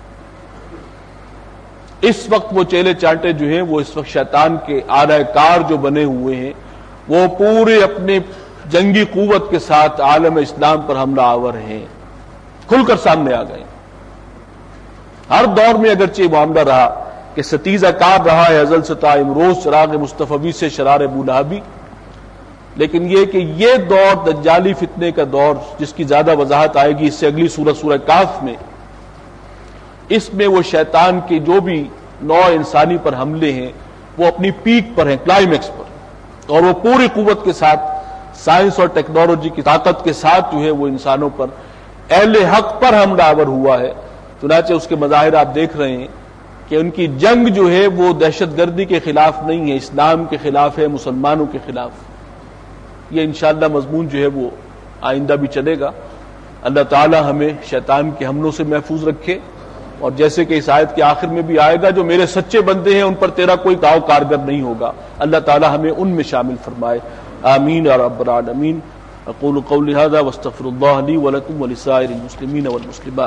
اس وقت وہ چیلے چانٹے جو ہیں وہ اس وقت شیطان کے آلہ کار جو بنے ہوئے ہیں، وہ پورے اپنے جنگی قوت کے ساتھ عالم اسلام پر حملہ آور ہیں، کھل کر سامنے آ گئے. ہر دور میں اگرچہ معاملہ رہا کہ ستیزہ کار رہا ہے ازل سے تا امروز، چراغ مصطفی سے شرار ابو لہبی، لیکن یہ کہ یہ دور دجالی فتنے کا دور، جس کی زیادہ وضاحت آئے گی اس سے اگلی سورہ سورہ کاف میں، اس میں وہ شیطان کے جو بھی نوع انسانی پر حملے ہیں وہ اپنی پیک پر ہیں، کلائمیکس پر، اور وہ پوری قوت کے ساتھ سائنس اور ٹیکنالوجی کی طاقت کے ساتھ جو ہے وہ انسانوں پر، اہل حق پر حملہ آور ہوا ہے. چنانچہ اس کے مظاہر آپ دیکھ رہے ہیں کہ ان کی جنگ جو ہے وہ دہشت گردی کے خلاف نہیں ہے، اسلام کے خلاف ہے، مسلمانوں کے خلاف. یہ انشاءاللہ مضمون جو ہے وہ آئندہ بھی چلے گا. اللہ تعالی ہمیں شیطان کے حملوں سے محفوظ رکھے، اور جیسے کہ اس آیت کے آخر میں بھی آئے گا، جو میرے سچے بندے ہیں ان پر تیرا کوئی داؤ کارگر نہیں ہوگا. اللہ تعالی ہمیں ان میں شامل فرمائے. آمین یا رب العالمین. اقول قولی ھذا واستغفر اللہ لی ولکم ولسائر المسلمین والمسلمات.